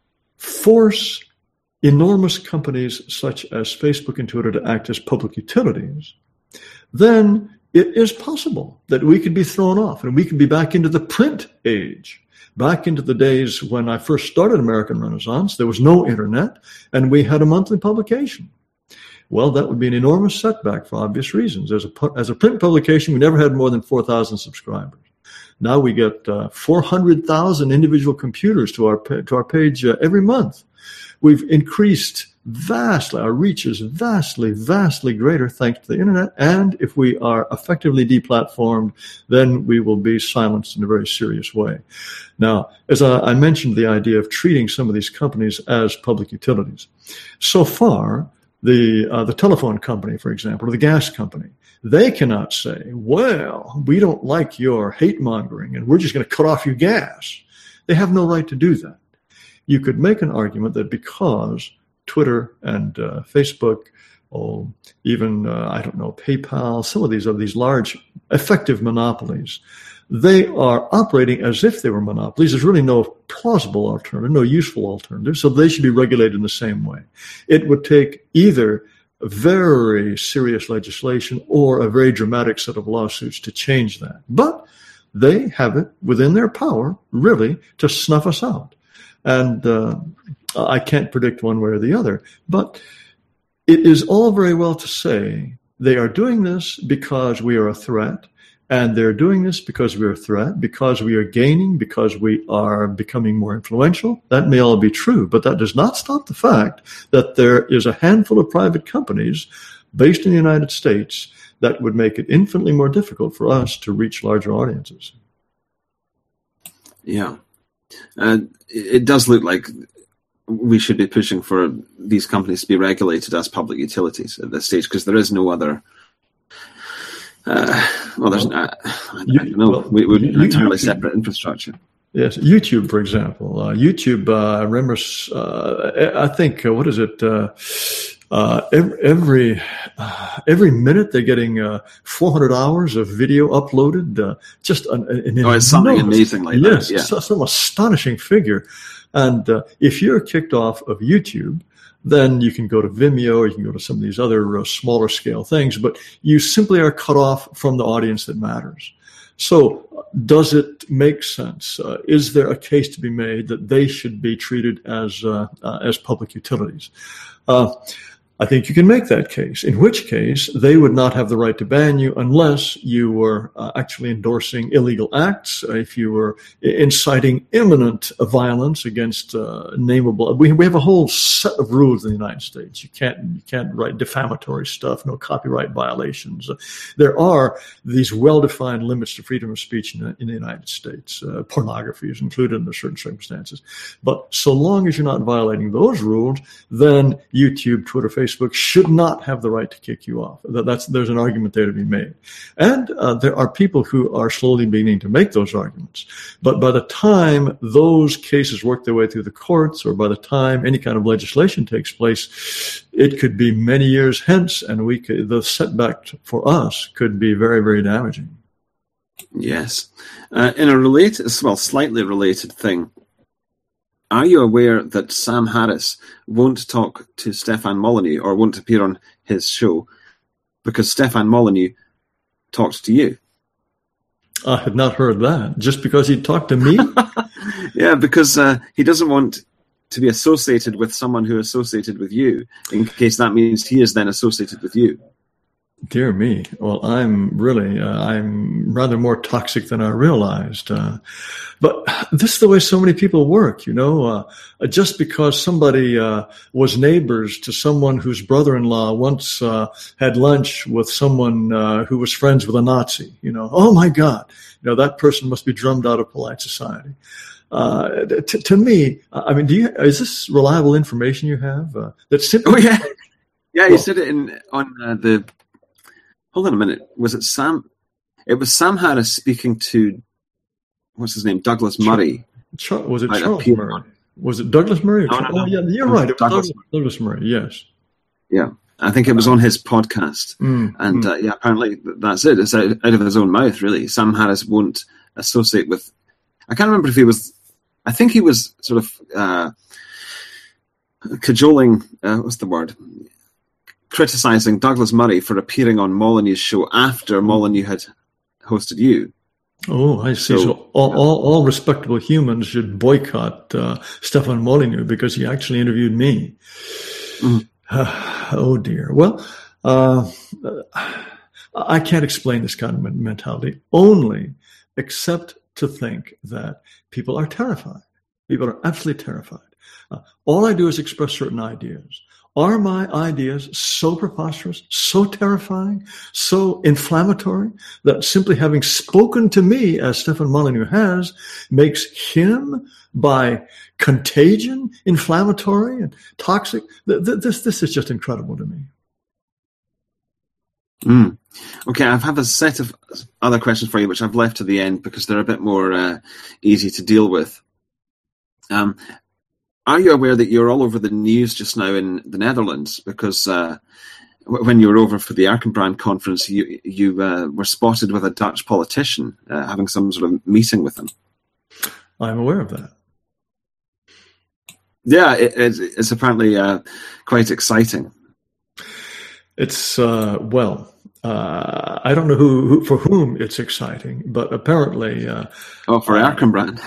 force enormous companies such as Facebook and Twitter to act as public utilities, then it is possible that we could be thrown off and we could be back into the print age. Back into the days when I first started American Renaissance, there was no internet and we had a monthly publication. Well, that would be an enormous setback for obvious reasons. As a print publication, we never had more than 4,000 subscribers. Now we get 400,000 individual computers to our page every month. We've increased vastly. Our reach is vastly, vastly greater thanks to the internet. And if we are effectively deplatformed, then we will be silenced in a very serious way. Now, as I mentioned, the idea of treating some of these companies as public utilities. So far, the telephone company, for example, or the gas company, they cannot say, well, we don't like your hate mongering and we're just going to cut off your gas. They have no right to do that. You could make an argument that because Twitter and Facebook, or even, PayPal, some of these large effective monopolies, they are operating as if they were monopolies. There's really no plausible alternative, no useful alternative, so they should be regulated in the same way. It would take either very serious legislation or a very dramatic set of lawsuits to change that. But they have it within their power, really, to snuff us out. And I can't predict one way or the other. But it is all very well to say they are doing this because we are a threat. And they're doing this because we're a threat, because we are gaining, because we are becoming more influential. That may all be true, but that does not stop the fact that there is a handful of private companies based in the United States that would make it infinitely more difficult for us to reach larger audiences. Yeah. It does look like we should be pushing for these companies to be regulated as public utilities at this stage, because there is no other... there's not. I don't know. We would an entirely separate infrastructure. Yes, YouTube, for example. YouTube, I remember. I think what is it? Every minute they're getting 400 hours of video uploaded. Just it's something amazing like that. Yes, some astonishing figure. And if you're kicked off of YouTube, then you can go to Vimeo or you can go to some of these other smaller scale things, but you simply are cut off from the audience that matters. So does it make sense? Is there a case to be made that they should be treated as public utilities? I think you can make that case, in which case they would not have the right to ban you unless you were actually endorsing illegal acts, if you were inciting imminent violence against nameable. We have a whole set of rules in the United States. You can't write defamatory stuff, no copyright violations. There are these well-defined limits to freedom of speech in the United States. Pornography is included under certain circumstances. But so long as you're not violating those rules, then YouTube, Twitter, Facebook should not have the right to kick you off. There's an argument there to be made. And there are people who are slowly beginning to make those arguments. But by the time those cases work their way through the courts, or by the time any kind of legislation takes place, it could be many years hence, and the setback for us could be very, very damaging. Yes. In a slightly related thing, are you aware that Sam Harris won't talk to Stefan Molyneux or won't appear on his show because Stefan Molyneux talked to you? I had not heard that. Just because he talked to me? Yeah, because he doesn't want to be associated with someone who associated with you, in case that means he is then associated with you. Dear me. Well, I'm rather more toxic than I realized. But this is the way so many people work, just because somebody was neighbors to someone whose brother-in-law once had lunch with someone who was friends with a Nazi, oh my God, that person must be drummed out of polite society. To me, I mean, is this reliable information you have? That simply? Oh yeah, yeah. You said it on the. Hold on a minute. Was it Sam? It was Sam Harris speaking to, what's his name? Douglas Murray. Was it Charles Murray? Was it Douglas Murray? No. Oh, yeah, you're right. It was Douglas Murray, yes. Yeah. I think it was on his podcast. Apparently that's it. It's out of his own mouth, really. Sam Harris won't associate with, I can't remember if he was, I think he was sort of cajoling, what's the word? Criticizing Douglas Murray for appearing on Molyneux's show after Molyneux had hosted you. Oh, I see. So all respectable humans should boycott Stefan Molyneux because he actually interviewed me. Oh, dear. Well, I can't explain this kind of mentality only except to think that people are terrified. People are absolutely terrified. All I do is express certain ideas. Are my ideas so preposterous, so terrifying, so inflammatory that simply having spoken to me as Stefan Molyneux has makes him, by contagion, inflammatory and toxic? This is just incredible to me. Okay, I have a set of other questions for you, which I've left to the end because they're a bit more easy to deal with. Are you aware that you're all over the news just now in the Netherlands? Because when you were over for the Arkenbrand conference, you were spotted with a Dutch politician having some sort of meeting with him. I'm aware of that. Yeah, it's apparently quite exciting. It's, I don't know who for whom it's exciting, but apparently... for Erkenbrand.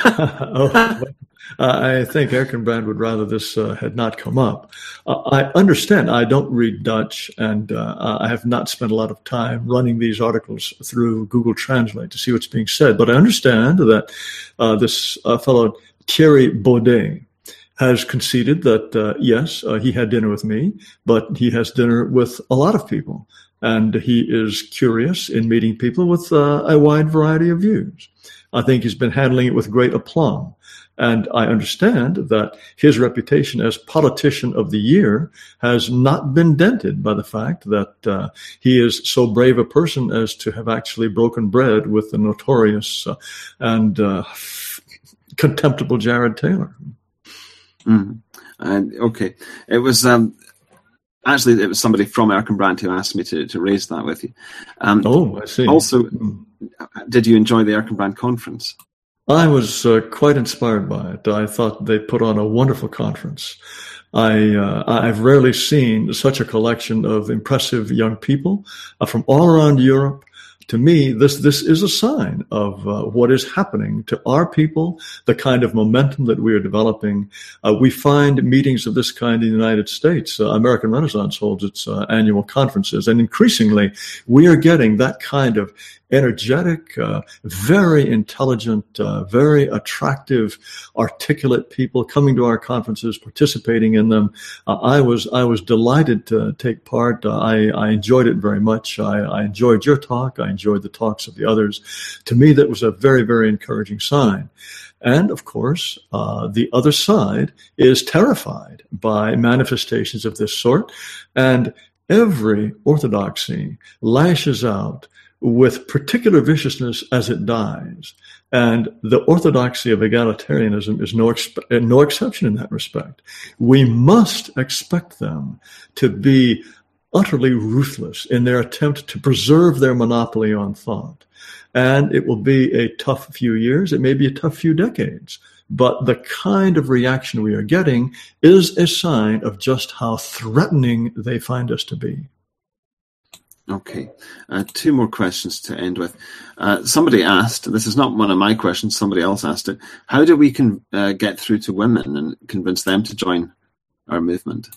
I think Erkenbrand would rather this had not come up. I understand. I don't read Dutch, and I have not spent a lot of time running these articles through Google Translate to see what's being said. But I understand that this fellow Thierry Baudet has conceded that, yes, he had dinner with me, but he has dinner with a lot of people. And he is curious in meeting people with a wide variety of views. I think he's been handling it with great aplomb. And I understand that his reputation as politician of the year has not been dented by the fact that he is so brave a person as to have actually broken bread with the notorious and contemptible Jared Taylor. Okay. It was actually it was somebody from Erkenbrand who asked me to raise that with you. I see. Also, did you enjoy the Erkenbrand conference? I was quite inspired by it. I thought they put on a wonderful conference. I've rarely seen such a collection of impressive young people from all around Europe. To me, this is a sign of what is happening to our people, the kind of momentum that we are developing. We find meetings of this kind in the United States. American Renaissance holds its annual conferences, and increasingly we are getting that kind of energetic, very intelligent, very attractive, articulate people coming to our conferences, participating in them. I was delighted to take part. I enjoyed it very much. I enjoyed your talk. I enjoyed the talks of the others. To me, that was a very, very encouraging sign. And of course, the other side is terrified by manifestations of this sort. And every orthodoxy lashes out with particular viciousness as it dies. And the orthodoxy of egalitarianism is no exception in that respect. We must expect them to be utterly ruthless in their attempt to preserve their monopoly on thought. And it will be a tough few years. It may be a tough few decades. But the kind of reaction we are getting is a sign of just how threatening they find us to be. Okay. Two more questions to end with. Somebody asked, this is not one of my questions, somebody else asked it, how do we get through to women and convince them to join our movement?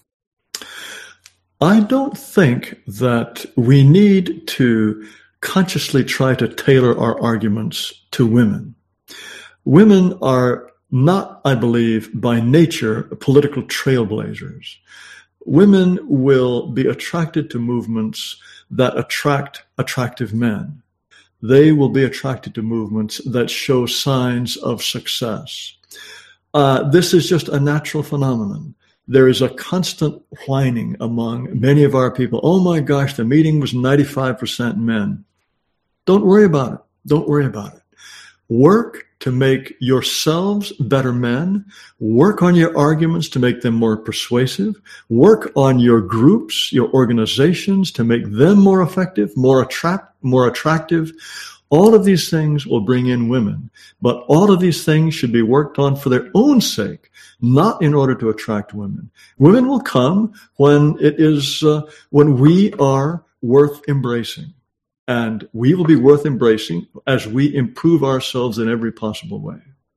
I don't think that we need to consciously try to tailor our arguments to women. Women are not, I believe, by nature, political trailblazers. Women will be attracted to movements that attract attractive men. They will be attracted to movements that show signs of success. This is just a natural phenomenon. There is a constant whining among many of our people. Oh my gosh, the meeting was 95% men. Don't worry about it. Don't worry about it. Work to make yourselves better men. Work on your arguments to make them more persuasive. Work on your groups, your organizations to make them more effective, more attractive. All of these things will bring in women, but all of these things should be worked on for their own sake, not in order to attract women. Women will come when when we are worth embracing. And we will be worth embracing as we improve ourselves in every possible way.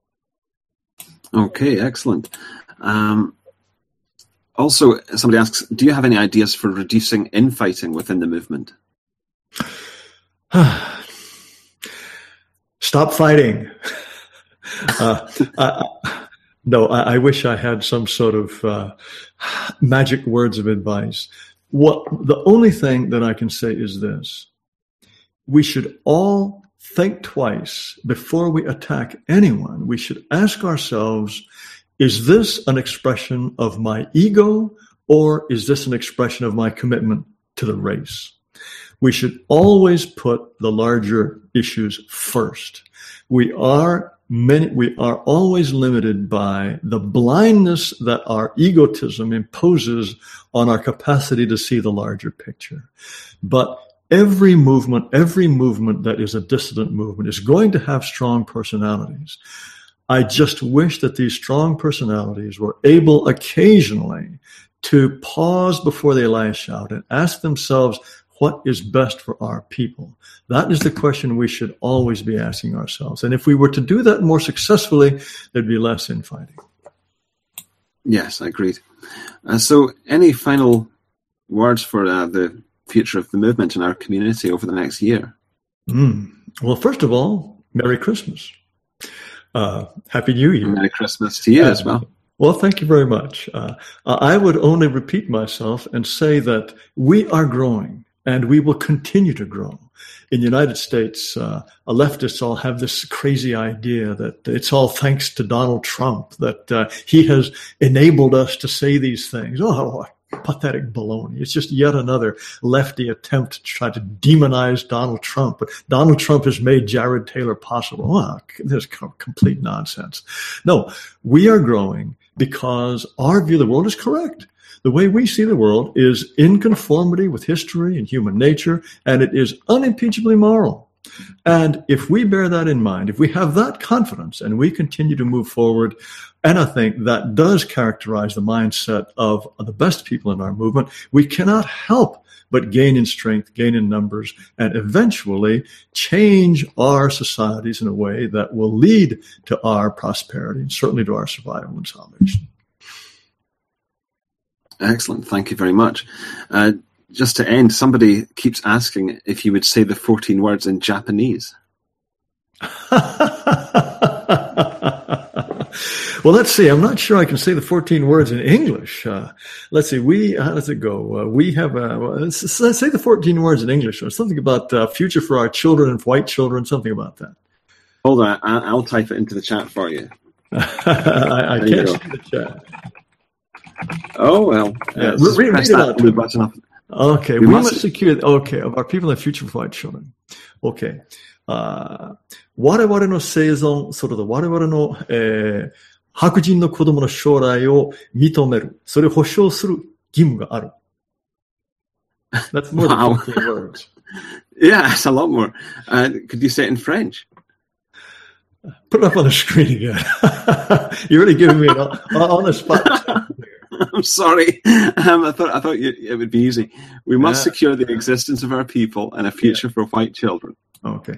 Okay, excellent. Also, somebody asks, do you have any ideas for reducing infighting within the movement? Stop fighting. No, I wish I had some sort of magic words of advice. The only thing that I can say is this. We should all think twice before we attack anyone. We should ask ourselves, is this an expression of my ego, or is this an expression of my commitment to the race? We should always put the larger issues first. We are always limited by the blindness that our egotism imposes on our capacity to see the larger picture. But every movement that is a dissident movement is going to have strong personalities. I just wish that these strong personalities were able occasionally to pause before they lash out and ask themselves, what is best for our people? That is the question we should always be asking ourselves. And if we were to do that more successfully, there'd be less infighting. Yes, I agreed. So any final words for the future of the movement in our community over the next year? Well, first of all, Merry Christmas. Happy New Year. Merry Christmas to you as well. Well, thank you very much. I would only repeat myself and say that we are growing and we will continue to grow. In the United States, leftists all have this crazy idea that it's all thanks to Donald Trump, that he has enabled us to say these things. Oh, pathetic baloney. It's just yet another lefty attempt to try to demonize Donald Trump. But Donald Trump has made Jared Taylor possible. Well, this is complete nonsense. No, we are growing because our view of the world is correct. The way we see the world is in conformity with history and human nature, and it is unimpeachably moral. And if we bear that in mind, if we have that confidence and we continue to move forward, and I think that does characterize the mindset of the best people in our movement, we cannot help but gain in strength, gain in numbers, and eventually change our societies in a way that will lead to our prosperity and certainly to our survival and salvation. Excellent. Thank you very much. Just to end, somebody keeps asking if you would say the 14 words in Japanese. Well, let's see. I'm not sure I can say the 14 words in English. Let's see. How does it go? We have, let's say the 14 words in English, or something about future for our children and white children, something about that. Hold on. I'll type it into the chat for you. I can't see the chat. Oh, well. Yeah, read it out. Button up. Okay. We must secure, of our people and future for white children. Okay. 我々の生存、それと我々の、白人の子供の将来を認める。それを保障する義務がある。That's more than 14 words. Yeah, it's a lot more. Could you say it in French? Put it up on the screen again. You're really giving me on the spot. I'm sorry. I thought it would be easy. We must secure the existence of our people and a future for white children. Okay.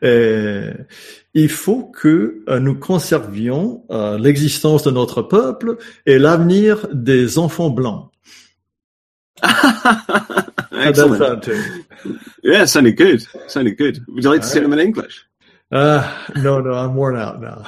Il faut que nous conservions l'existence de notre peuple et l'avenir des enfants blancs. Excellent. Yeah, sounded good. Sounded good. Would you like to say them in English? No, I'm worn out now.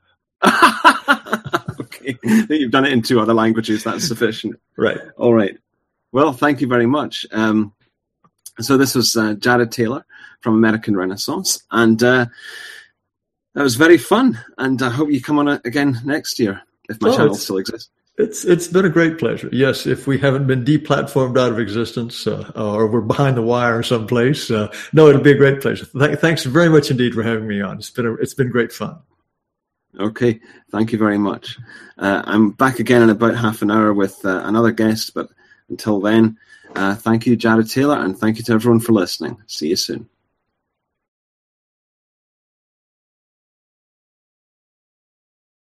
Okay. I think you've done it in 2 other languages. That's sufficient. Right. All right. Well, thank you very much. So this was Jared Taylor from American Renaissance, and that was very fun. And I hope you come on again next year if my channel still exists. It's been a great pleasure. Yes, if we haven't been deplatformed out of existence or we're behind the wire someplace, no, it'll be a great pleasure. Thanks very much indeed for having me on. It's been great fun. Okay, thank you very much. I'm back again in about half an hour with another guest, but until then, thank you, Jared Taylor, and thank you to everyone for listening. See you soon.